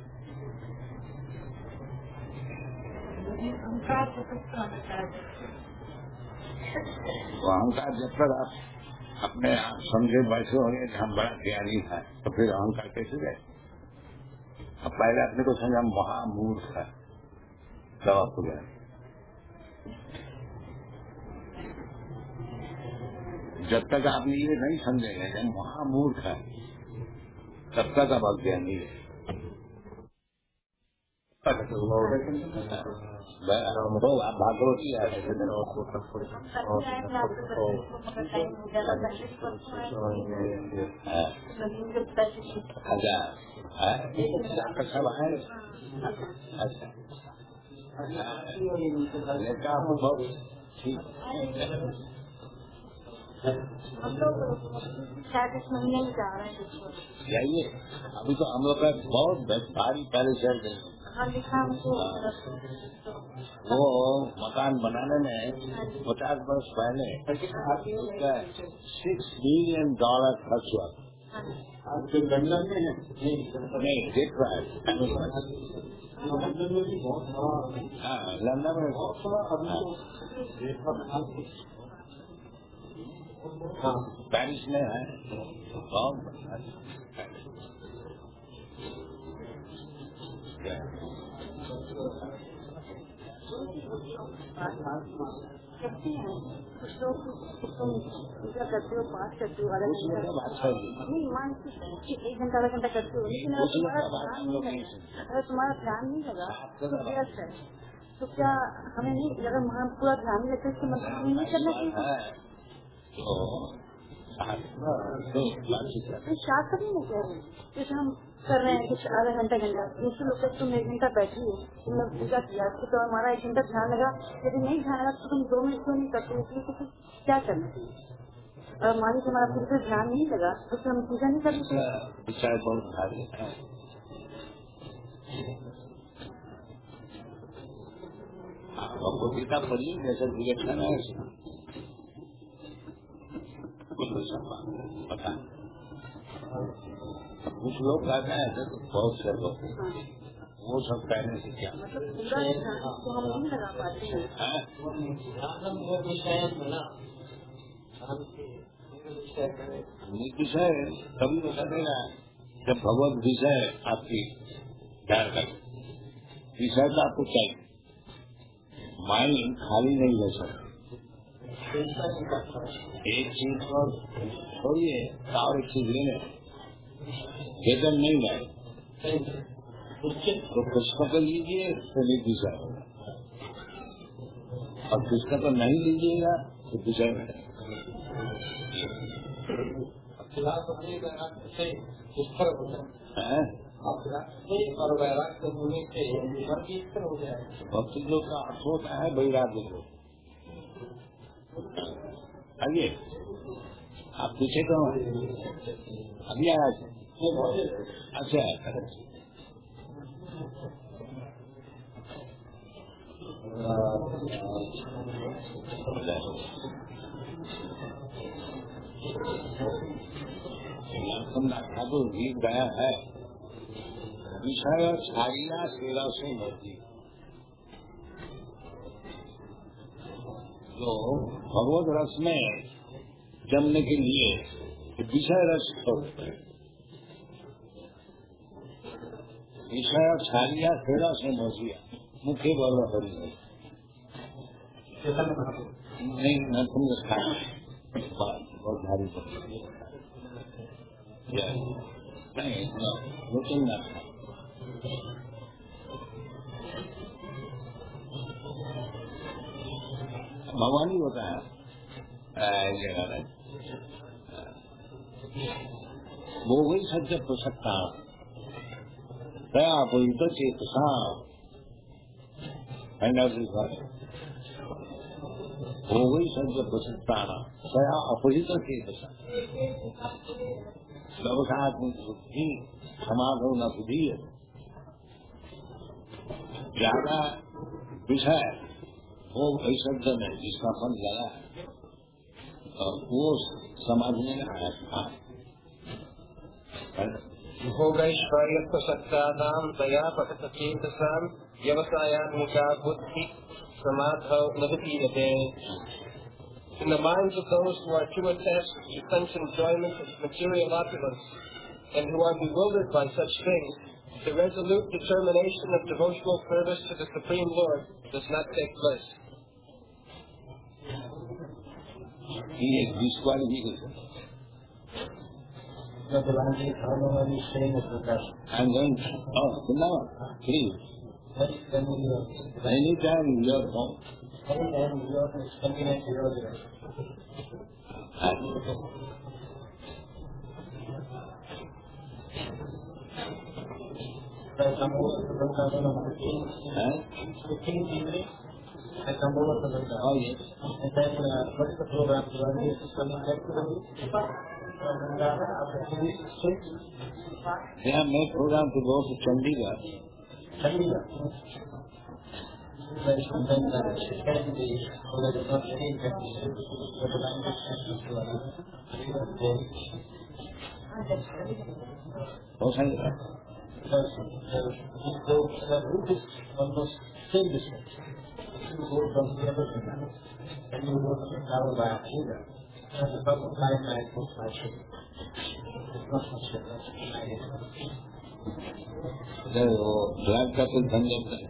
[SPEAKER 1] अहंकार जब तक आप अपने आप समझे बैठे होंगे कि हम बड़ा ज्ञानी है, तो फिर अहंकार कैसे गए। अब पहले अपने को समझा महामूर्ख है, तब आपको गए। जब तक आप ये नहीं समझेंगे कि महामूर्ख है, तब तक आप अज्ञानी है। आप भागवती है। अच्छा सब है। अच्छा बहुत ठीक
[SPEAKER 5] हम लोग शायद इस महीने ही जा रहे हैं।
[SPEAKER 1] जाइए, अभी तो हम लोग का बहुत भारी परेशान है। वो मकान बनाने में 50 वर्ष पहले उसका $6 मिलियन खर्च हुआ। आपके लंदन में है? नहीं, देख रहा है। हाँ, लंदन में बहुत पेरिस में है, बहुत
[SPEAKER 5] कुछ लोग पूजा करते हो, पाठ करते हो, अलग नहीं मान 1 घंटा आधा घंटा करते हो, लेकिन अगर तुम्हारा ध्यान नहीं लगा तो व्यर्थ है। तो क्या हमें नहीं, अगर वहाँ पूरा ध्यान नहीं लगता इसका मतलब हमें नहीं करना चाहिए। शास्त्र नहीं है कह रहे, जैसे हम कर रहे हैं कुछ आधा घंटा दूसरे लोग तुम 1 घंटा बैठी हो, तुमने पूजा किया तो हमारा 1 घंटा ध्यान लगा, यदि नहीं ध्यान लगा तो तुम 2 मिनट क्यों नहीं करते, इसलिए तो क्या करना चाहिए। और मान लीजिए हमारा पूरे से ध्यान नहीं लगा तो फिर हम पूजा नहीं कर सकते।
[SPEAKER 1] गीता पढ़िए जैसे विवेचना है पता। कुछ लोग कहते हैं तो बहुत से लोग वो सब कहने से क्या
[SPEAKER 5] तो हम नहीं लगा पाते हैं।
[SPEAKER 1] विषय कभी तो करेगा जब भगवत विषय आपकी ध्यान करें। विषय तो आपको चाहिए, माइंड खाली नहीं रह सकता। एक चीज पर छोड़िए और एक चीज लेने वेतन नहीं जाए तो पुस्तक लीजिए तो नहीं विषय होगा, और पुस्तक नहीं लीजिएगा तो विषय में
[SPEAKER 2] और वैराग्य होने से हो जाएगा।
[SPEAKER 1] भक्ति जो का अर्थ होता है वैराग्य को। आइए आप पीछे कहो, अभी आया था। अच्छा ठाकुर गीत गाया है, विषय छाड़िया सेवा से मर्जी। तो भगवत रस में जमने के लिए विषय रस छोड़ते हैं। विषय छाड़िया सेवा से मर्जिया मुख्य बोलो हरि नहीं नरसिंह स्थान बहुत भारी नहीं लेकिन भगवान ही होता है वो वही सत्य हो सकता दया कोई तो चेत वो वही सत्य हो सकता दया अपोजित चेत व्यवसात्मक बुद्धि समाधो न बुद्धि ज्यादा विषय वो वैशब्द में जिसका फल ज्यादा है वो समझने में आया था।
[SPEAKER 2] भोगैश्वर्यत्वसक्तानां दया पठतचेतसां व्यवसायात्मिका बुद्धि समाधौ न विधीयते। In the minds of those who are too attached to sense enjoyment of material opulence and who are bewildered by such things, the resolute determination of devotional service to the Supreme Lord does not take place.
[SPEAKER 1] He is disqualified. I'm going to, no, please. Anytime you are home. Oh, yes.
[SPEAKER 2] And then what's the program? Coming back to the
[SPEAKER 1] they have made program to go to Chandigarh. हो जाएगा
[SPEAKER 2] almost same distance. You go from here to there, and you go to travel by here. And the first 5 nights was 5 ship. It's not much difference.
[SPEAKER 1] Drive का कोई झंझट नहीं।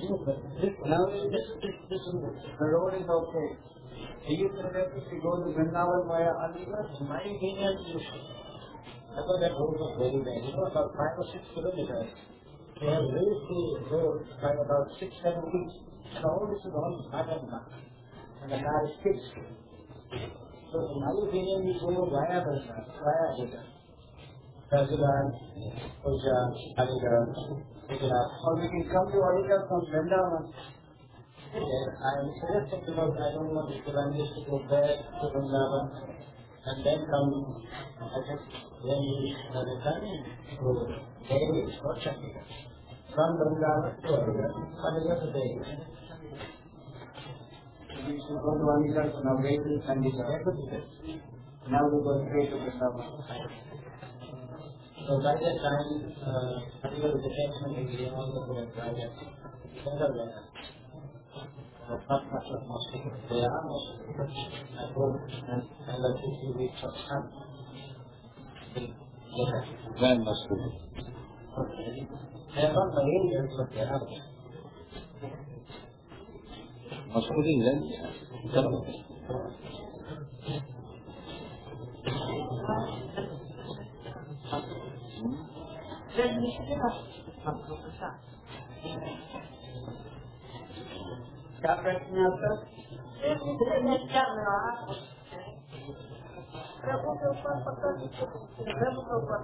[SPEAKER 2] The road is okay. You can go to Vrindavan via Aligarh. My opinion is, I thought that road was very bad. It was about 5 or 6 kilometers. They have raised the road by about 6-7 feet. And all this is all mud and muck. And the car is fixed. So in my opinion, you go via Aligarh. Rajasthan, Gujarat, Aligarh, Gujarat. Or we can come to Aligarh from Vrindavan. I am suggesting because I don't want the Kuranese to go back to Vrindavan and then come. I guess when we are returning to Delhi or Chandigarh. From Vrindavan to Aligarh to Delhi. We should go to Aligarh from our way to Chandigarh. Now we go straight to Vrindavan. So by that time, particular detection will be all the way by that center there. Not much of mosquitoes. There are mosquitoes. I hope and the 50 weeks of sun will get it.
[SPEAKER 1] When mosquitoes?
[SPEAKER 2] Okay. They are not malaria, but they are.
[SPEAKER 1] Mosquitoes then?
[SPEAKER 3] क्या प्रश्न है आपका? प्रभु के ऊपर पकड़ प्रभु के ऊपर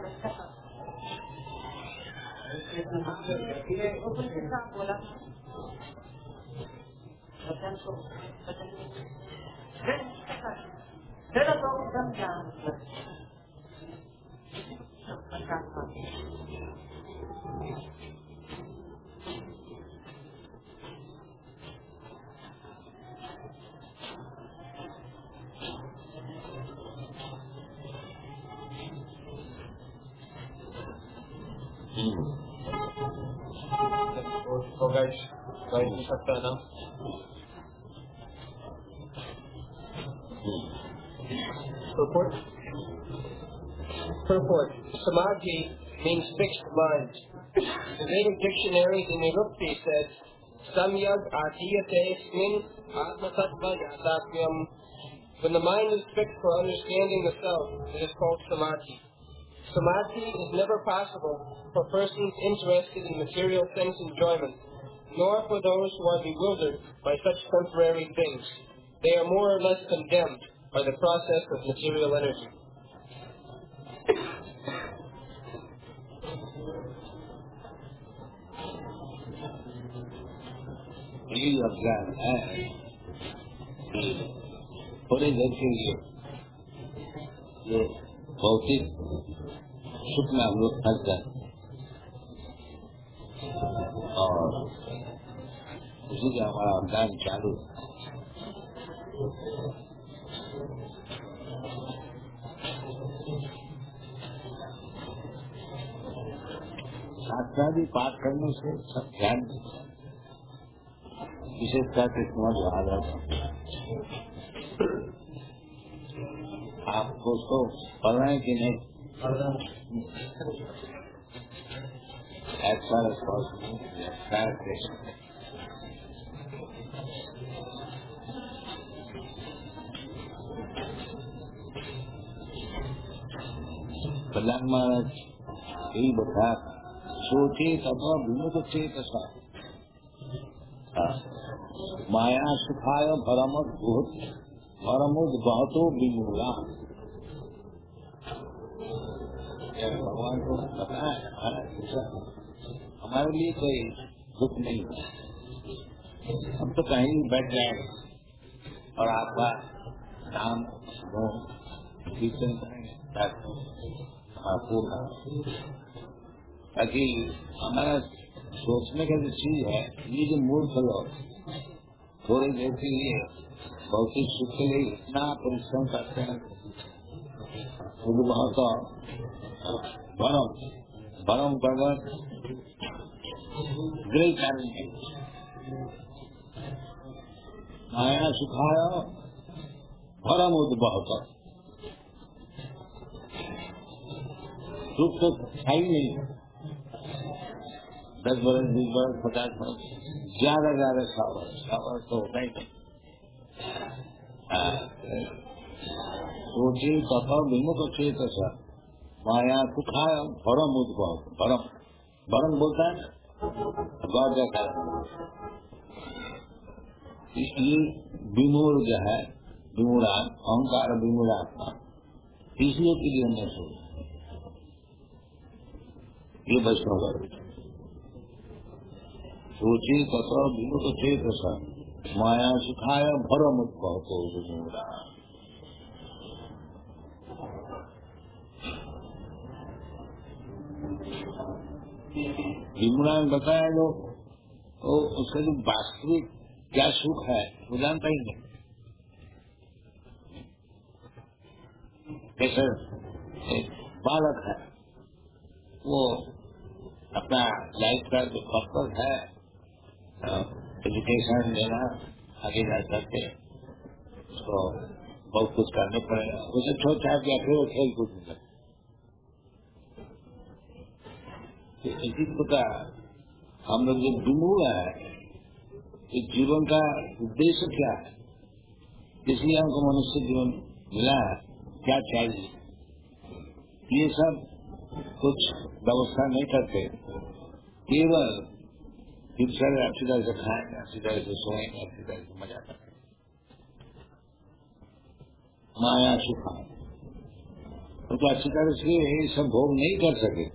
[SPEAKER 3] बोला वचन को मेरा तो एकदम ज्ञान
[SPEAKER 2] तो गाइड सकता है ना। Purport. Samadhi means fixed mind. The Vedic dictionary, the Nirukti, says, Samyag adhiyate smin atmatattva yatapyam. When the mind is fixed for understanding the self, it is called samadhi. Samadhi is never possible for persons interested in material sense enjoyment, nor for those who are bewildered by such temporary things. They are more or less condemned by the process of material energy.
[SPEAKER 1] यही अज्ञान है कि थोड़ी देर के लिए ये भौतिक सुख में हम लोग फंस जाते और उसी से हमारा अज्ञान चालू है। शास्त्रादि पाठ करने से सब ध्यान विशेषता के समझ आ जाता। आपको तो पढ़ रहे हैं कि नहीं? ऐसा कल्याण महाराज यही बता सोचे तथा विमुख चेत माया सुखाय भरमद बहुतो विमूला। भगवान को पता है हमारे लिए कोई दुख नहीं है, हम तो कहीं बैठ जाएंगे और आपका नाम कीर्तन करेंगे ताकि हमारा सोचने का जो चीज है, ये जो मूर्ख लोग थोड़ी देर के लिए भौतिक सुख के लिए इतना परिश्रम करते हैं, वहाँ का भरम पर्वत गृह कारण है। माया सुखाया भरम उद्भव सुख तो है ही नहीं। 10 वर्ष 20 वर्ष 50 वर्ष ज्यादा 100 वर्ष तो होता ही नहीं। सोचे तथा विमुख चेत माया सुखाय भरम उद्भव। भरम बोलता है गौर का इसलिए विमूढ़ जो है विमूढ़ान अहंकार विमूढ़ात्मा इसलिए के लिए हमने सोचा ये वैष्णव सोचे तथा विमुख चेत माया सुखाय भरम उद्भव तो विमूढ़ान। विमूढ़ान बताया जो तो उसका जो वास्तविक क्या सुख है वो जानता ही नहीं। जैसे एक बालक है वो अपना लाइफ का जो पर्पज है एजुकेशन लेना आगे जा सकते उसको बहुत कुछ करने पड़ेगा। उसे छोड़ छाड़ के फिर वो खेल कूद में इसी प्रकार हम लोग जो विमूढ़ है इस जीवन का उद्देश्य क्या है, इसलिए हमको मनुष्य जीवन मिला है, क्या चाहिए, ये सब कुछ व्यवस्था नहीं करते। केवल पिक्चर अच्छी तरह से खाएंगे, अच्छी तरह से सोएंगे, अच्छी तरह से मजा करेंगे। माया सुखा तो अच्छी तरह से ये सब भोग नहीं कर सके,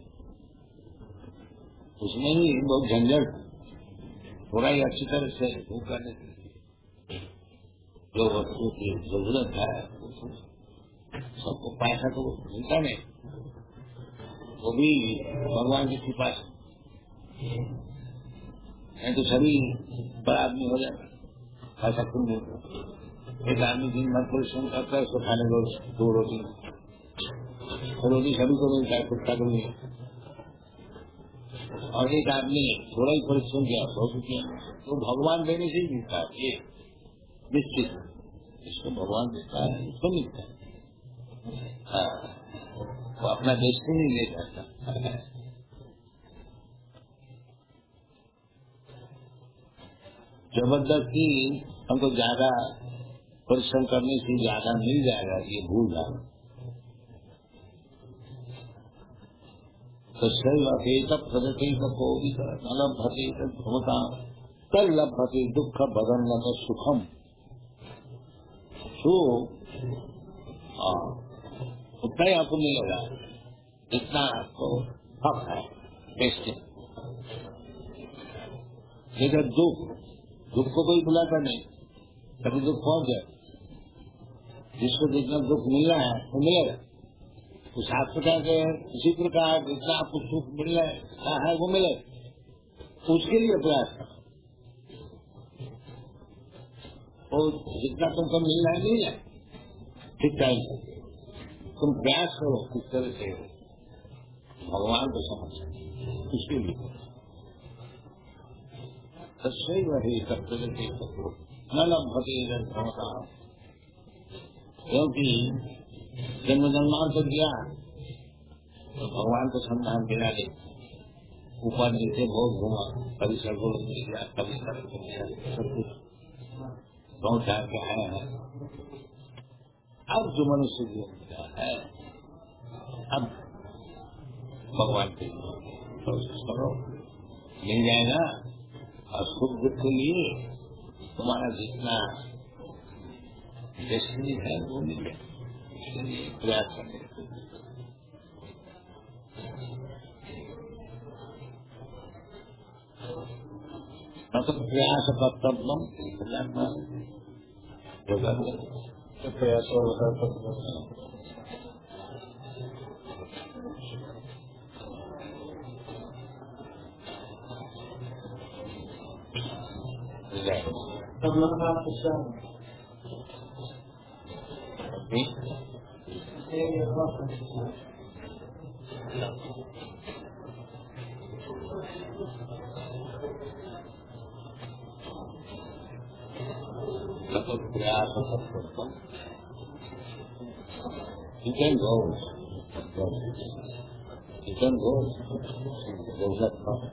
[SPEAKER 1] उसमें ही बहुत झंझट थोड़ा ही अच्छी तरह से भोग करने के लिए जो वस्तु की जरूरत है सबको पैसा तो मिलता नहीं, वो भी भगवान की कृपा से, नहीं तो सभी बड़ा आदमी हो जाता ऐसा क्यों नहीं। एक आदमी दिन भर परिश्रम करता है उसको खाने को 2 रोटी सभी को मिलता है, कुत्ता को नहीं। और एक आदमी थोड़ा ही परिश्रम किया 100 रुपया, तो भगवान देने से ही मिलता है। ये निश्चित, इसको भगवान देता है, इसको मिलता है। वो अपना डेस्टिनी नहीं ले जाता। जबरदस्ती हमको ज्यादा परिश्रम करने से ज्यादा मिल जाएगा, ये भूल जाएगा। तो सही अपेत प्रगति लभते भवता तल लभते दुख बदन सुखम। तो उतना ही आपको मिलेगा जितना आपको हक है। लेकिन दुख को कोई बुलाता नहीं, कभी दुख पहुंच जाए, जिसको जितना दुख मिलना है वो मिलेगा। तो शास्त्र कहते हैं उसी प्रकार जितना आपको सुख मिलना है वो मिले, तो उसके लिए प्रयास करो। और जितना तुमको मिलना है मिल जाए ठीक टाइम से, तुम प्रयास करो किस तरह से भगवान को समझ उसके लिए। सही वही सब न लभते क्षमता, क्योंकि जन्म जन्मांतर दिया तो भगवान को संधान देना दे। ऊपर नीचे बहुत घूमा, कभी सर्गो मिल गया, कभी सर्ग मिल गया, सब कुछ बहुत चार के आए हैं। अब जो मनुष्य जीवन मिला है, अब भगवान के कोशिश करो, मिल जाएगा। और सुख दुख के लिए तुम्हारा जितना डेस्टिनी है वो मिल जाए, इसके लिए प्रयास करें। मतलब प्रयास कर्तव्यम प्रयास You can go. You can go. There's that problem.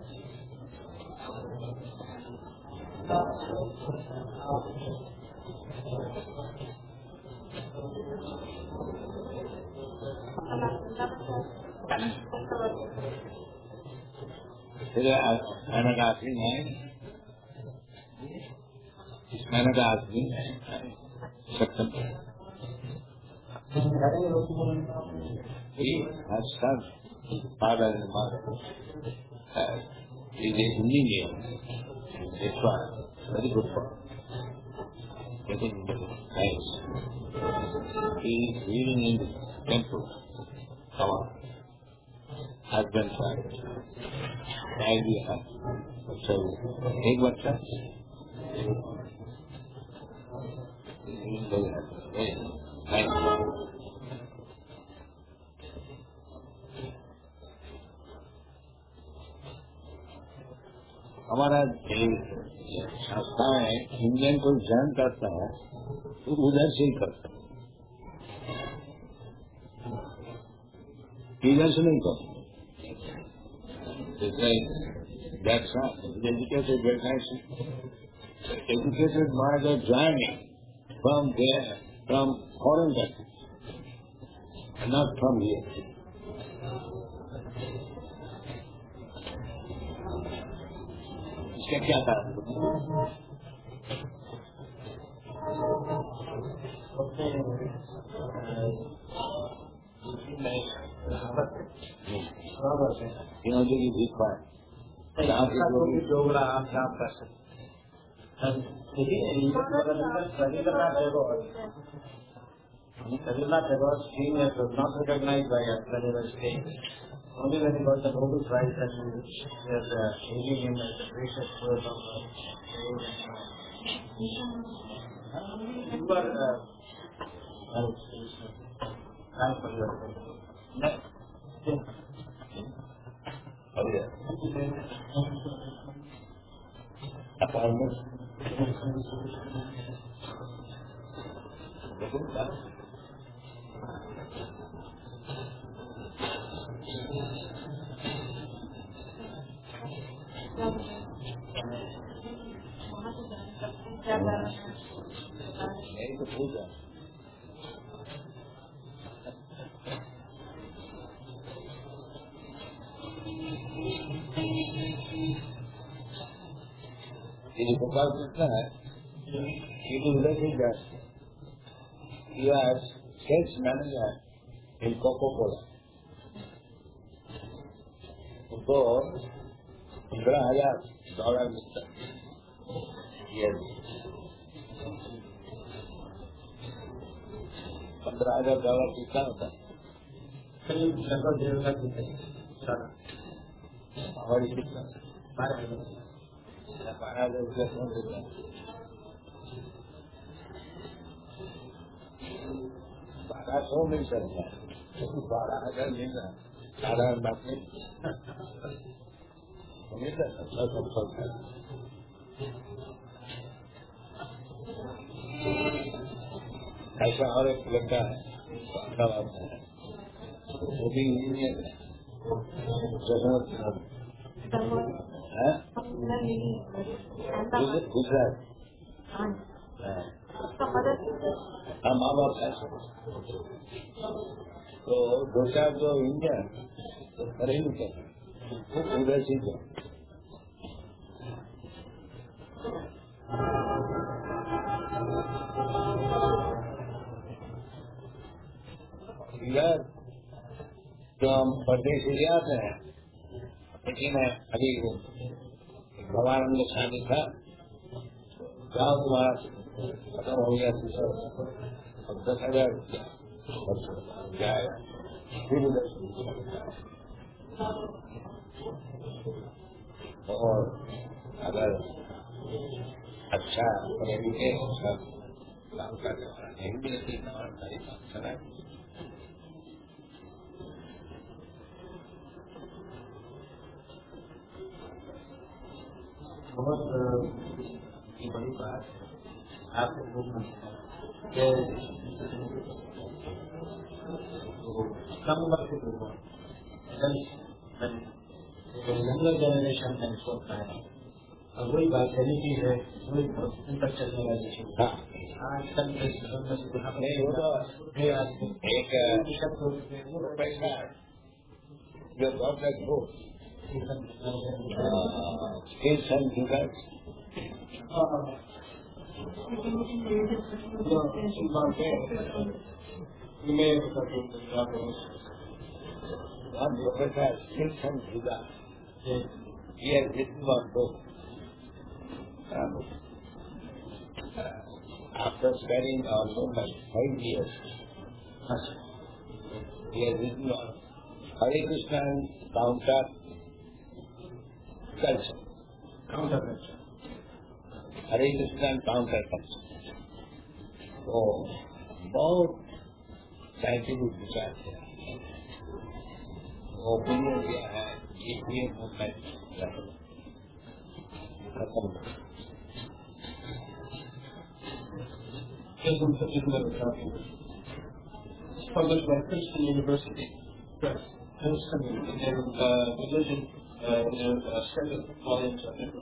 [SPEAKER 1] फिर मैंने का आदमी है, इस महीने का आदमी है सितंबर हिंदी में very good for getting nice. He is reading in the temple. Come on. Husband side. Idea. So, एक बच्चा हमारा संस्था है, इंडियन कोई जॉइन करता है तो उधर से ही करता है, इधर से नहीं करता। That's not educated, very nice. Educated minds are joining from there, from foreign countries, and not from here. इसका क्या कारण है? की भीख पाए डोगरा आप काम कर सकते। Rabindranath Tagore's genius was not recognized by us when he was staying. Only when he got the Nobel Prize that we were hailing him as the greatest poet of the age. You are thanks for your यही तो पूजा ये गोपाल कृष्ण है he was very just. He was sales manager in Coca-Cola. तो $15,000 मिलता है। $15,000 कितना होता है? और कितना? 12,000 रुपया कौन देता है? 1200 मिल सकता है, 12,000 मिलना साधारण बात नहीं मिलता है। ऐसा और एक लड़का है अहमदाबाद में है, वो भी इंजीनियर है, गुजरात। हाँ, माँ बाप है तो 2-4 जो इंडिया पढ़े लिखे वो उधर सीखे। यार जो हम परदेश जाते हैं, लेकिन अभी भगवानंद शादी था, गाँव तुम्हारा खत्म हो गया, 10,000 जाएगा फिर उधर। और अगर अच्छा पढ़े लिखे सब काम करने वाला नहीं भी रहती और सारी काम चला
[SPEAKER 2] बहुत बड़ी बात है। आपको कम वक्त यंगर जनरेशन में सोचता है और वही बात कहने की है, वही पर चलने वाली चीज। आजकल
[SPEAKER 1] एक पैसा जो गवर्नमेंट हो skills and defects. One professor skills and defects. He has written one book. After studying almost 5 years, he has written one Hare Krishna counter culture. Hare Krishna counter culture तो बहुत साइंटिफिक विचार किया है, ओपिनियन दिया है, ये मूवमेंट खत्म
[SPEAKER 2] published by Princeton University Press. Princeton division second volumes of it.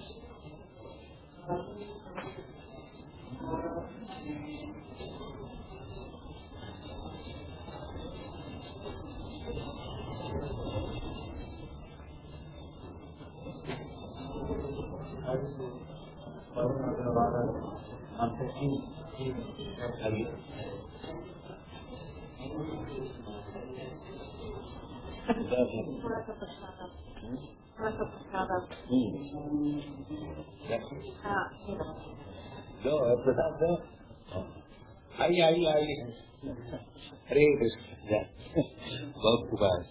[SPEAKER 1] जो प्रसाद है आइए आइए आइए हरे कृष्ण बहुत खुबार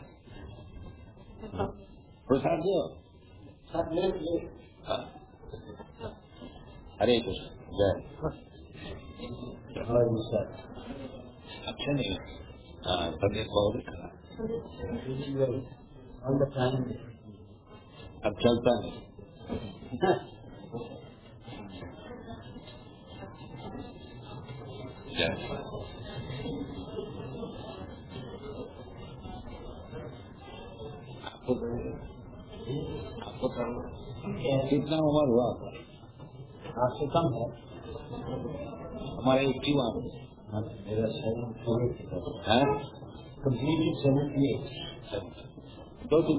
[SPEAKER 1] प्रसाद दो हरे कृष्ण जय अच्छा नहीं हाँ संदेश बहुत खराब
[SPEAKER 4] all the time.
[SPEAKER 1] अब चलता नहीं। आपको कितना उम्र हुआ?
[SPEAKER 4] आपसे कम है।
[SPEAKER 1] हमारे 81
[SPEAKER 4] मेरा 78
[SPEAKER 1] है।
[SPEAKER 4] कंप्लीटली 78।
[SPEAKER 1] 2 दिन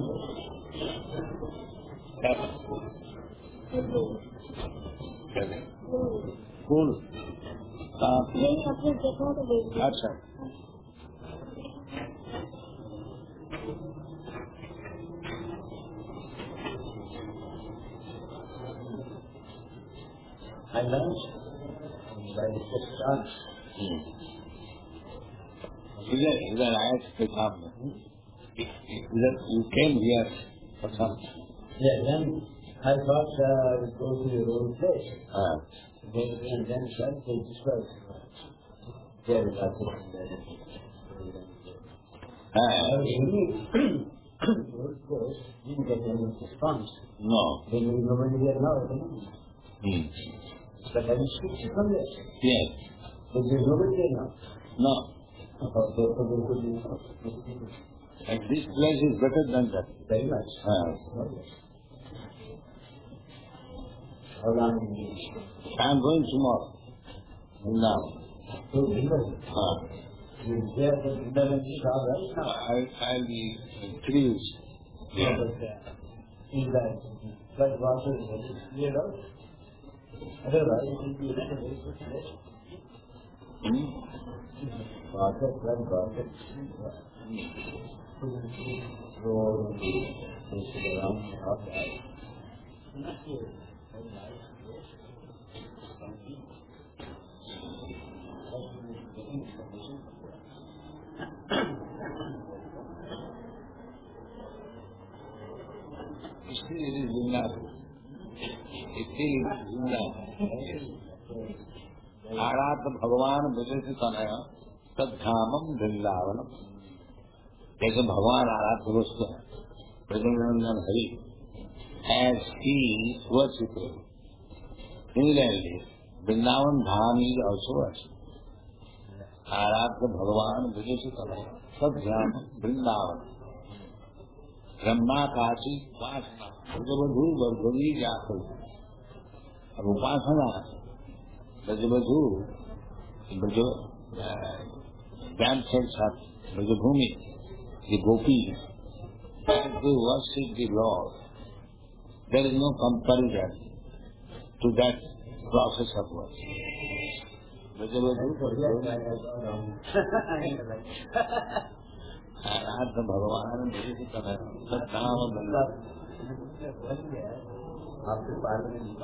[SPEAKER 1] फूल अच्छा
[SPEAKER 4] I learned by the first chance.
[SPEAKER 1] इधर आए थे सामने, इधर you came here for something.
[SPEAKER 4] Yeah, then I thought I would go to your own place. And then said, this was very lucky. Of course, didn't get any response.
[SPEAKER 1] No.
[SPEAKER 4] Then we go in here now. But I will speak to from this.
[SPEAKER 1] Yes.
[SPEAKER 4] But there's nobody there now.
[SPEAKER 1] No. And this place is better than that.
[SPEAKER 4] Very much. How long will you be?
[SPEAKER 1] I am going tomorrow. Now.
[SPEAKER 4] So, you're there for 11 shop, right?
[SPEAKER 1] I'll be 3 weeks.
[SPEAKER 4] Yeah. But is that flood water is cleared out? Otherwise, it will be in a very good place. Water, flood water. Road, around, outside. Not here. Very nice place.
[SPEAKER 1] Still it is Vrindavan. Still it is Vrindavan. आराध भगवान विदेश तनया तद्धामम वृंदावनम। जैसे भगवान आराध्य वस्तु है Brajnandan Hari, as he worshipped. Similarly, Vrindavan Dham is also worshipped. आराध्य भगवान विदेश तनया तद्धामम वृंदावन। ब्रह्मा काशी उपासना ब्रजबधू बरबरी जाकर। अब उपासना ब्रजबधू Braj Braj Bhoomi the gopis, they worship the Lord. There is no comparison to that process of worship. ब्रजबधू आराध्य भगवान विदेश तनया तद्धाम वृंदावन।
[SPEAKER 4] आपके parliament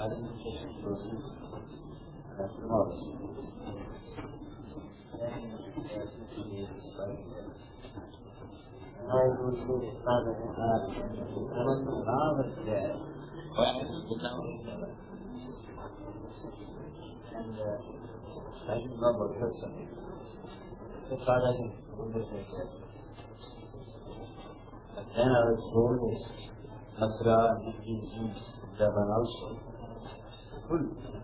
[SPEAKER 4] then I was told this Mathura and Javan also full.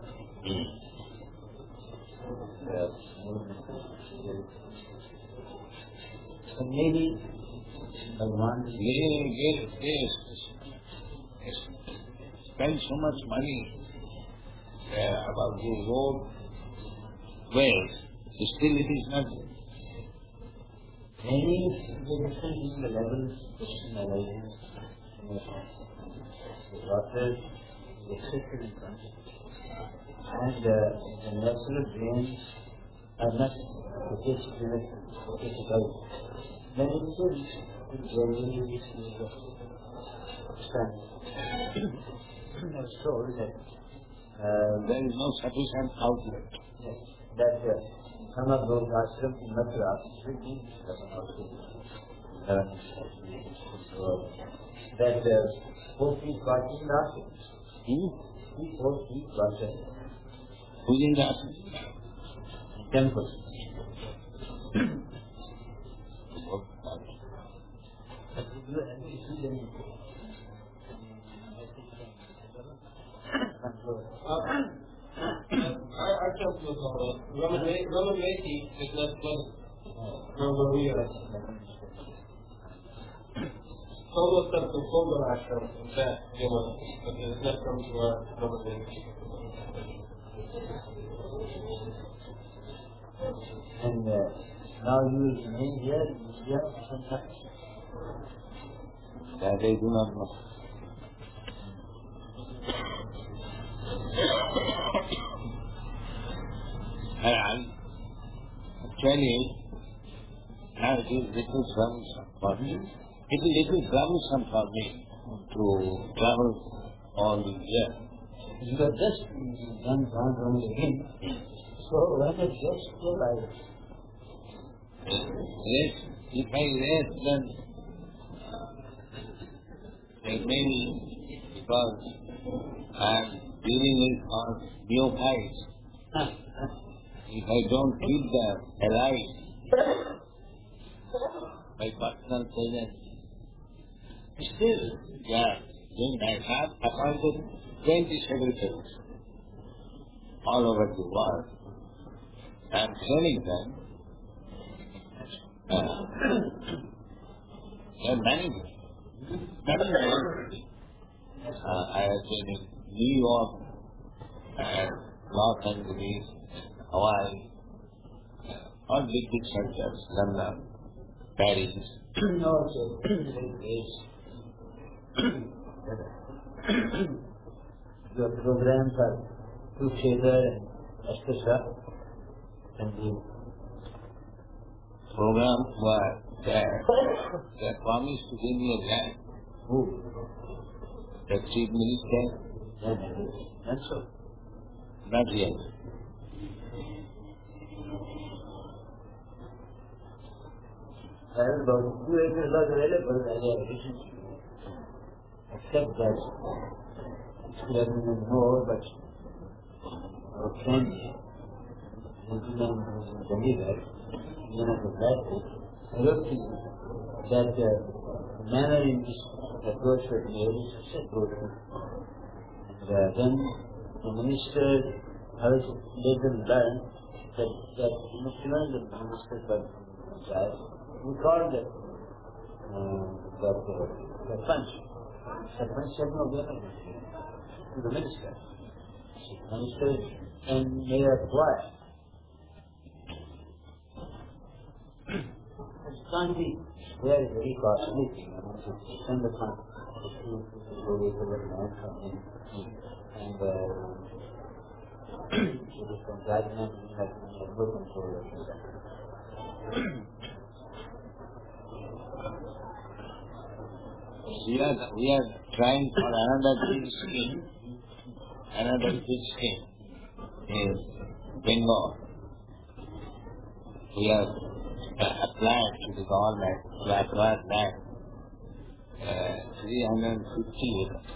[SPEAKER 4] So maybe Bhagwan
[SPEAKER 1] they spend so much money about the road ways, still it is not.
[SPEAKER 4] Maybe the difference in the levels in the life. The water is restricted in front, and the natural drains are not located out. Then it should generally be stand. I was told that
[SPEAKER 1] There is no sufficient outlet.
[SPEAKER 4] that some of those ashrams in Mathura should be that 4 feet water in the ashrams. 4 feet water.
[SPEAKER 1] Who's in the ashram?
[SPEAKER 4] Temple. But if you
[SPEAKER 2] Almost up to full ashram that it's not come to our
[SPEAKER 4] And now you remain here in India sometimes?
[SPEAKER 1] That I do not know. Actually, now it is little troublesome for me. It is little troublesome for me to travel all the year.
[SPEAKER 4] You have just done round again. So when it gets to like
[SPEAKER 1] Rest, if I rest, then maybe because I am dealing with all neophytes. If I don't keep them alive by personal presence, still, then I have appointed 20 secretaries all over the world. I am telling them, there are many. I have been in New York and Los Angeles, Hawaii, all big centers, London, Paris.
[SPEAKER 4] also your programs are together and etc. And the
[SPEAKER 1] Programs were there. They promised to give me a land.
[SPEAKER 4] who?
[SPEAKER 1] The chief minister,
[SPEAKER 4] And so
[SPEAKER 1] not yet.
[SPEAKER 4] I have about 2 acres available as a addition. Except that we have been more, but our friend, gentleman who is in Chandigarh, one of the graduates, I wrote to you that the manner in which the approach was made is such a good one. And then the minister has let them learn that the minister by we call the punch. The punch said no benefit to the minister. The minister and may acquire. It can't be very, very costly. To send the fund to the land from him. And from that man, we have no control of that.
[SPEAKER 1] We are trying for another big scheme. Another big scheme is Bengal. We have applied to the government to acquire land 350 acres.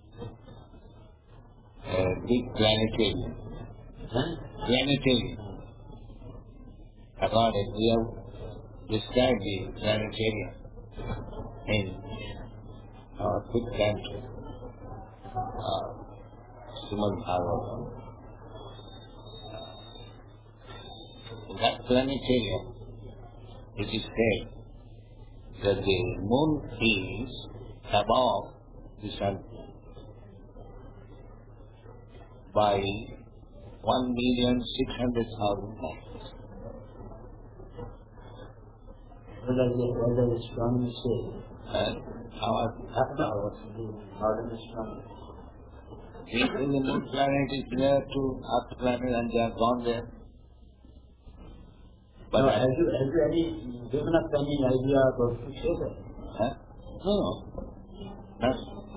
[SPEAKER 1] Big planetarium. Planetarium. According, we have described the planetarium in our big country, Srimad Bhagavatam. In that planetarium, it is said that the moon is above the sun by 1,600,000 times.
[SPEAKER 4] What does astronomy say?
[SPEAKER 1] Our
[SPEAKER 4] Modern astronomy.
[SPEAKER 1] the moon planet is near to Earth planet and they have gone there. But
[SPEAKER 4] Now, have you given up any idea about to say that?
[SPEAKER 1] No. That's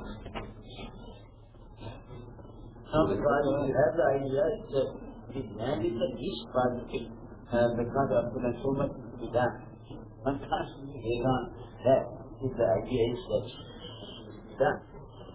[SPEAKER 4] No, because you have the idea that the land is the least positive because of so much to be done. One can't take on that if the idea is that it should be done.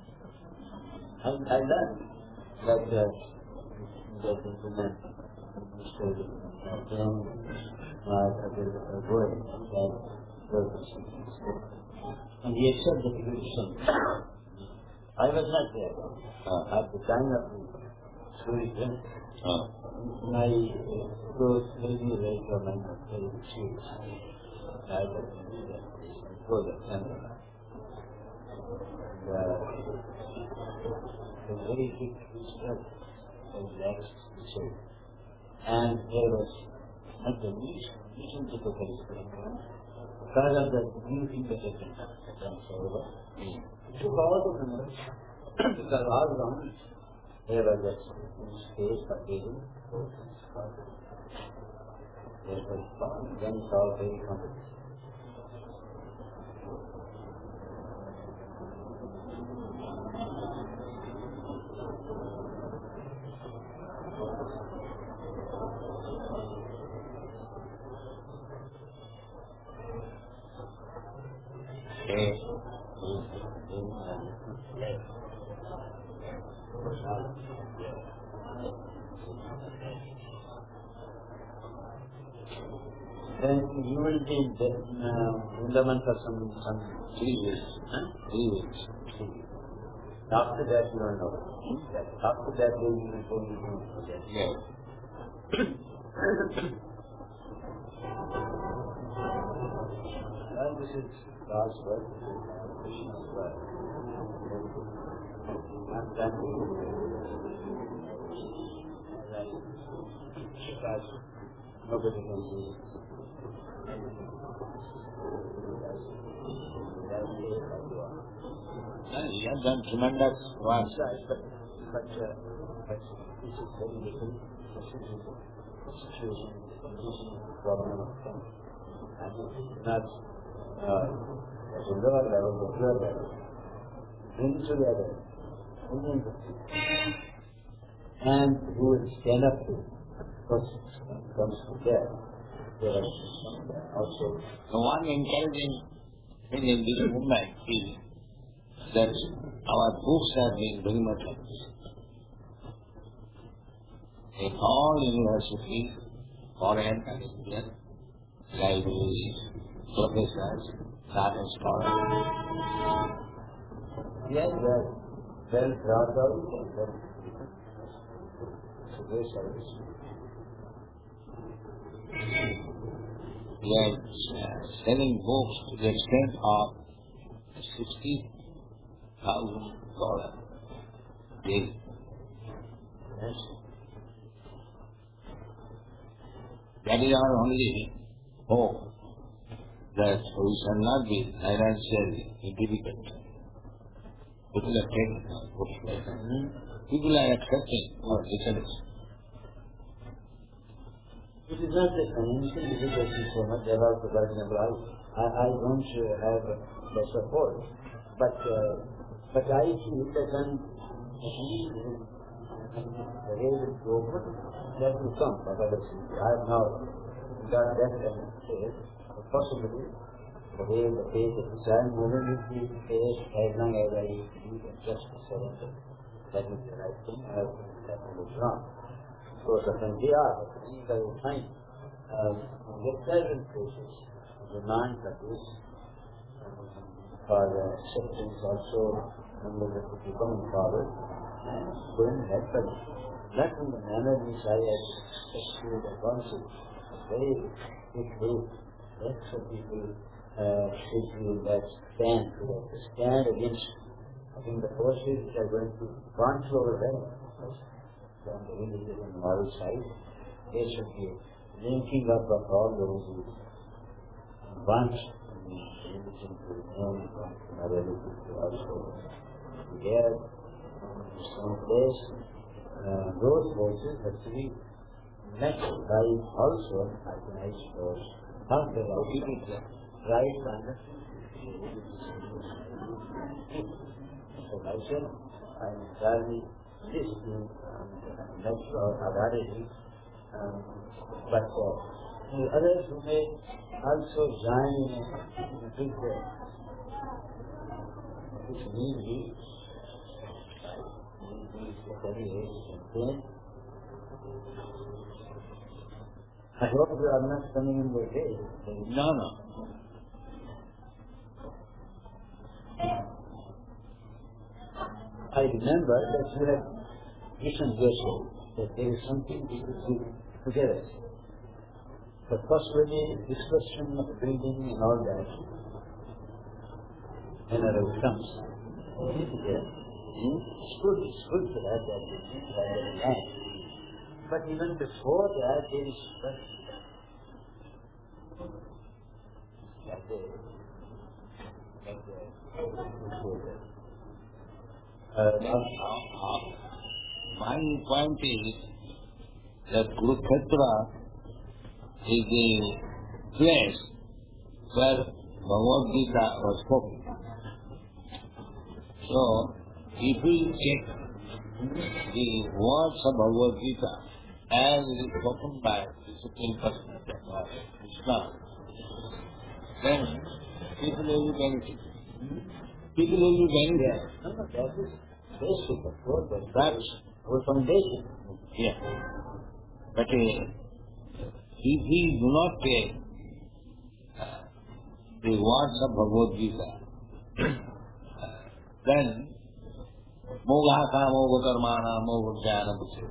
[SPEAKER 4] I learned that the gentleman Mr. Then going that and he accepted the Christian. I was not there at the time of the Suri Prince. My close lady like my very cheap. I was go there and a very big Christian was next to show. And there was at the least difficulty because of the new thing that had been done over. It took all the members because all around there was a space for taking there was fun, then it's all very complicated. Then you will be in Vrindavan for some 3 weeks. 3 weeks. After that you don't know. After that you will go to that. Yes. Well, this is God's word. Krishna's word. I'm done with you. Because nobody can see it.
[SPEAKER 1] You have done tremendous work.
[SPEAKER 4] But this is very different. This is a situation, problem of things. And it's not at the lower level, the upper level. Bring together millions of people. And who will stand up to what comes to death. There are also
[SPEAKER 1] The one encouraging thing in this movement is that our books have been very much used. In all universities, foreign and Indian, libraries, professors, science scholars.
[SPEAKER 4] yes, well brought out and well it's a great service.
[SPEAKER 1] We are selling books to the extent of $60,000 daily.
[SPEAKER 4] Yes.
[SPEAKER 1] That is our only hope, that we shall not be financially difficult. People are taking our books. People are accepting our literature.
[SPEAKER 4] It is not the financial difficulty so much about, for example, I don't have the support, but I feel that when the way will go, that will come from other things. I have now got that kind of faith, possibly the way the faith is which I am moving with the faith as long as I believe in justice surrender. That is the right thing, that is wrong. So when they are very fine, the present cases demand that this for acceptance also under the becoming forward and going ahead, but not in the manner which I had experienced at once. A very big group, lots of people should be that stand against, I think, the forces which are going to run over them. On the religious and moral side, there should be linking up of all those who want religion to remain, morality to also be there in some place. Those forces have to be met by also organized force, not the right information and entirely listening and natural authority, but the others who may also join in a big which need be I hope you are not coming in the way.
[SPEAKER 1] No.
[SPEAKER 4] I remember that you have written yourself that there is something we could do together. But possibly this question of building and all that, whenever it comes, it's good to have that land. But even before that, there is
[SPEAKER 1] my point is that Kurukshetra is the place where Bhagavad Gita was spoken. So, if we check the words of Bhagavad Gita as it is spoken by the Supreme Personality of Godhead, Krishna, then people will be benefited. People will be benefited.
[SPEAKER 4] No, that is basic, of course, but that's our foundation.
[SPEAKER 1] Yeah. But if we do not take the words of Bhagavad Gita, then mogha moga karmana moga jnana buddhi.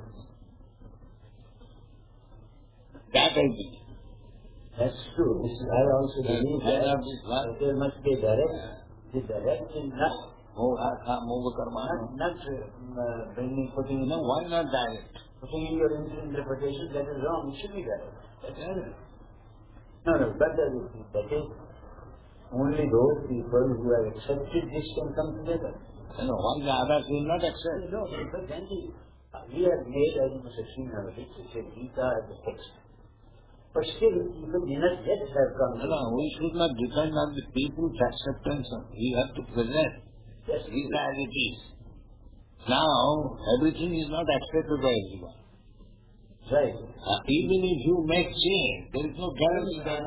[SPEAKER 1] That I believe.
[SPEAKER 4] That's true. I also believe that there must be the direct and not
[SPEAKER 1] moga karmana.
[SPEAKER 4] Not putting in.
[SPEAKER 1] No, why not direct?
[SPEAKER 4] Putting in your interpretation, that is wrong. It should be direct. No, but that is only those people who have accepted this can come together.
[SPEAKER 1] No, why the others will not accept?
[SPEAKER 4] No, but then we have made, as you must have seen our literature, Gita as a text. But still, people do not yet have come.
[SPEAKER 1] No, we should not depend on the people's acceptance. We have to present Gita as it is. Now, everything is not accepted by everyone.
[SPEAKER 4] Right.
[SPEAKER 1] Even if you make change, there is no guarantee that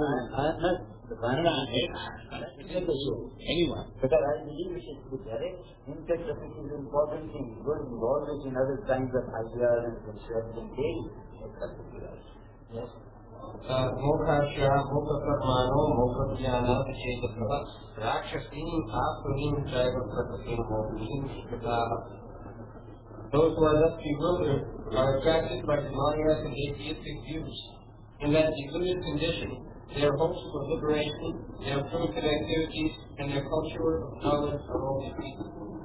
[SPEAKER 1] anyone.
[SPEAKER 4] Because I believe it is direct. Interpretation is an important thing. Because we always in other kinds of ideas and concepts and things. Yes.
[SPEAKER 2] Moksha, Mokha Karmano, Mokha Jnana, Chetaprabha, Rakshasim, Apurim, Jaiva Pratasim, Mokshin, Shkata. Those who are thus bewildered are attracted by demoniac and atheistic views. In that deluded condition, their hopes for liberation, their primitive activities, and their culture of knowledge are all defeated.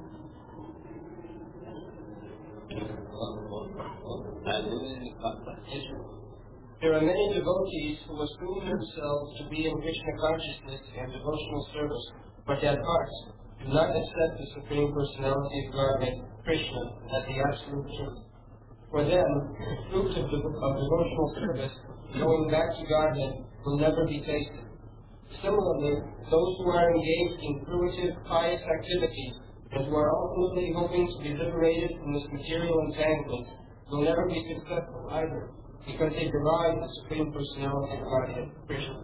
[SPEAKER 2] There are many devotees who assume themselves to be in Krishna consciousness and devotional service, but at heart do not accept the Supreme Personality of Godhead, Krishna, as the absolute truth. For them, the fruit of devotional service, going back to Godhead, will never be tasted. Similarly, those who are engaged in fruitive, pious activities, and who are ultimately hoping to be liberated from this material entanglement, will never be successful either, because they derive the Supreme Personality of Godhead, Krishna.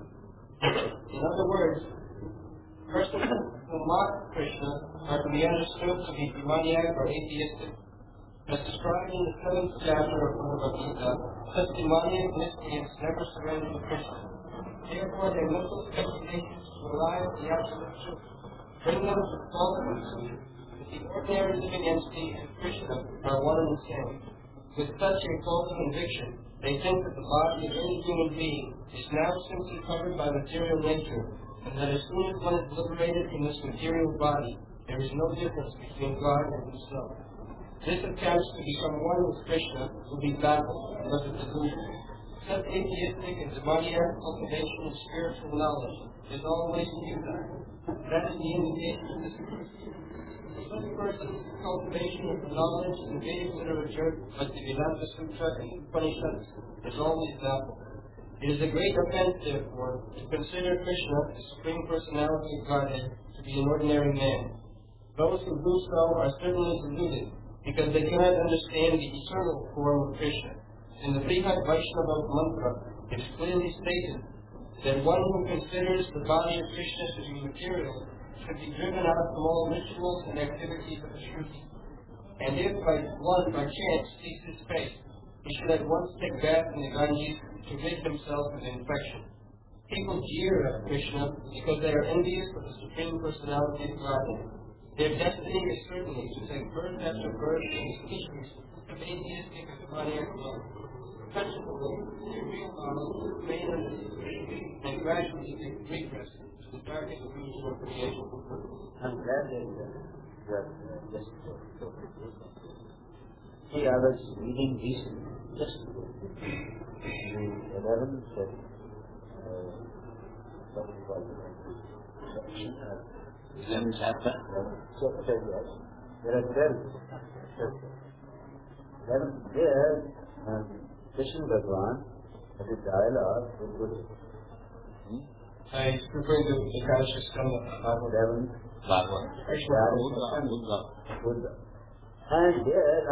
[SPEAKER 2] In other words, persons who mock Krishna are to be understood to be demoniac or atheistic. As described in the 7th chapter of Bhagavad Gita, such demoniac miscreants never surrender to Krishna. Therefore, their mental speculations to arrive at the absolute truth bring them to false conclusion that the ordinary living entity and Krishna are one and the same. With such a false conviction, they think that the body of any human being is now simply covered by material nature, and that as soon as one is liberated from this material body, there is no difference between God and himself. This attempt to become one with Krishna will be baffled because of delusion. Such atheistic and demoniac cultivation of spiritual knowledge is always futile. That is the indication of this truth. Such a person's cultivation of knowledge in Vedic literature, like the Vedanta Sutra and Upanishads, is always baffled. It is a great offense, therefore, to consider Krishna, the Supreme Personality of Godhead, to be an ordinary man. Those who do so are certainly deluded, because they cannot understand the eternal form of Krishna. In the Brihad Vaishnava mantra, it is clearly stated that one who considers the body of Krishna to be material should be driven out from all rituals and activities of the Shruti. And if by chance sees his face, he should at once take bath in the Ganges to rid himself of the infection. People jeer at Krishna because they are envious of the Supreme Personality of Godhead. Their destiny is certainly to take birth after birth in species of atheistic and demoniac love. Principally, they realize the creator and gradually they regress to the dark and unusual creation.
[SPEAKER 4] I'm glad that you are just see, I was reading recently, just the 11th what do you call it?
[SPEAKER 1] 11th chapter.
[SPEAKER 4] Chapter, yes. There are 12 chapters. 11th there, Krishna Bhagavan has a dialogue with Buddha.
[SPEAKER 2] I refer to the Ekadashi Skanda of
[SPEAKER 4] 11th
[SPEAKER 1] Bhagavad.
[SPEAKER 4] Buddha. And there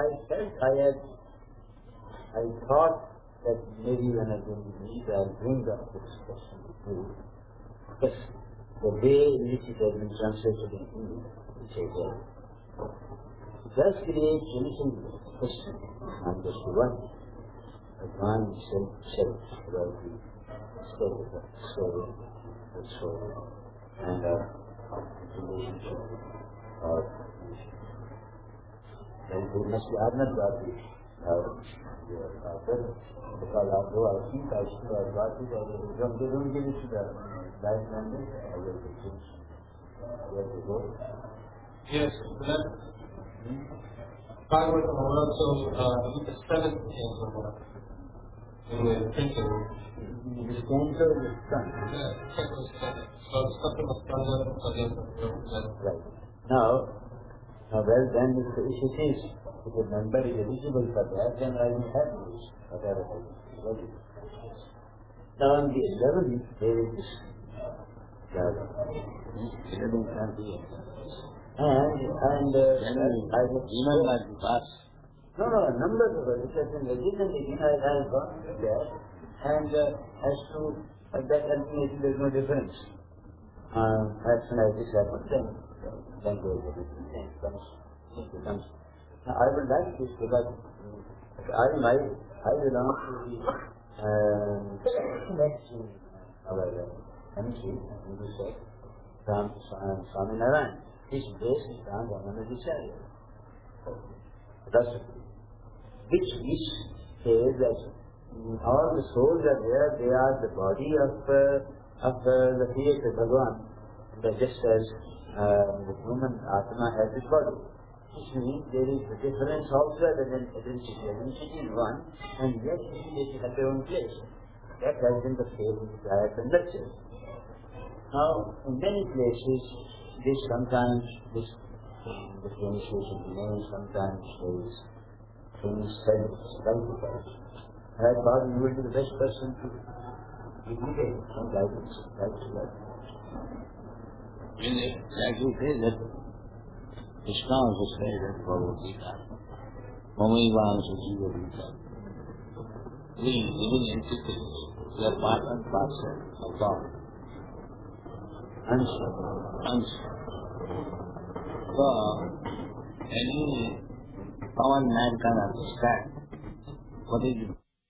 [SPEAKER 4] I thought that maybe when I'm going to meet, I'll bring up this question to you. Because the way in which it has been translated in English, which I read, it does create anything question. And just one, Bhagavan said about the story, and our relationship, and we must be honored by this. Because although I think I should have got it, they don't give it to the life language, I will be changed. Where to go?
[SPEAKER 2] Yes, that Bhagavatam also, the 7th canto, in the printing.
[SPEAKER 4] The canto is done.
[SPEAKER 2] Yeah, canto is done. So the Saptama Skanda,
[SPEAKER 4] right. Now, well then, if it is, if a member is eligible for that, then I will have this, whatever it is. Now on the 11th, there is this and I was
[SPEAKER 1] Even like the past.
[SPEAKER 4] no, numbers of it has been again and again I have gone there, and as to that ultimately there is no difference. As soon as this happens, then there is a difference. Becomes. Now, I would like this because I belong to the next our MC, who said, Swaminarayan. His base is Ram Ramanujacharya. Which says that all the souls are there, they are the body of the creator Bhagavan, just as the human Atma has his body. Which means there is a difference also other than identity. Identity is one, and yet they have their own place. That has been the case in prior conductors. Now, in many places, sometimes this differentiation remains, sometimes there is things said specified. And I thought you would be the best person to give me some guidance, right to that.
[SPEAKER 1] Like you say that Krishna also said that Bhagavad Gita, Mamaivansa Jiva Gita. We, even entities, we are part and parcel of God. Answer. So, any common man can understand what is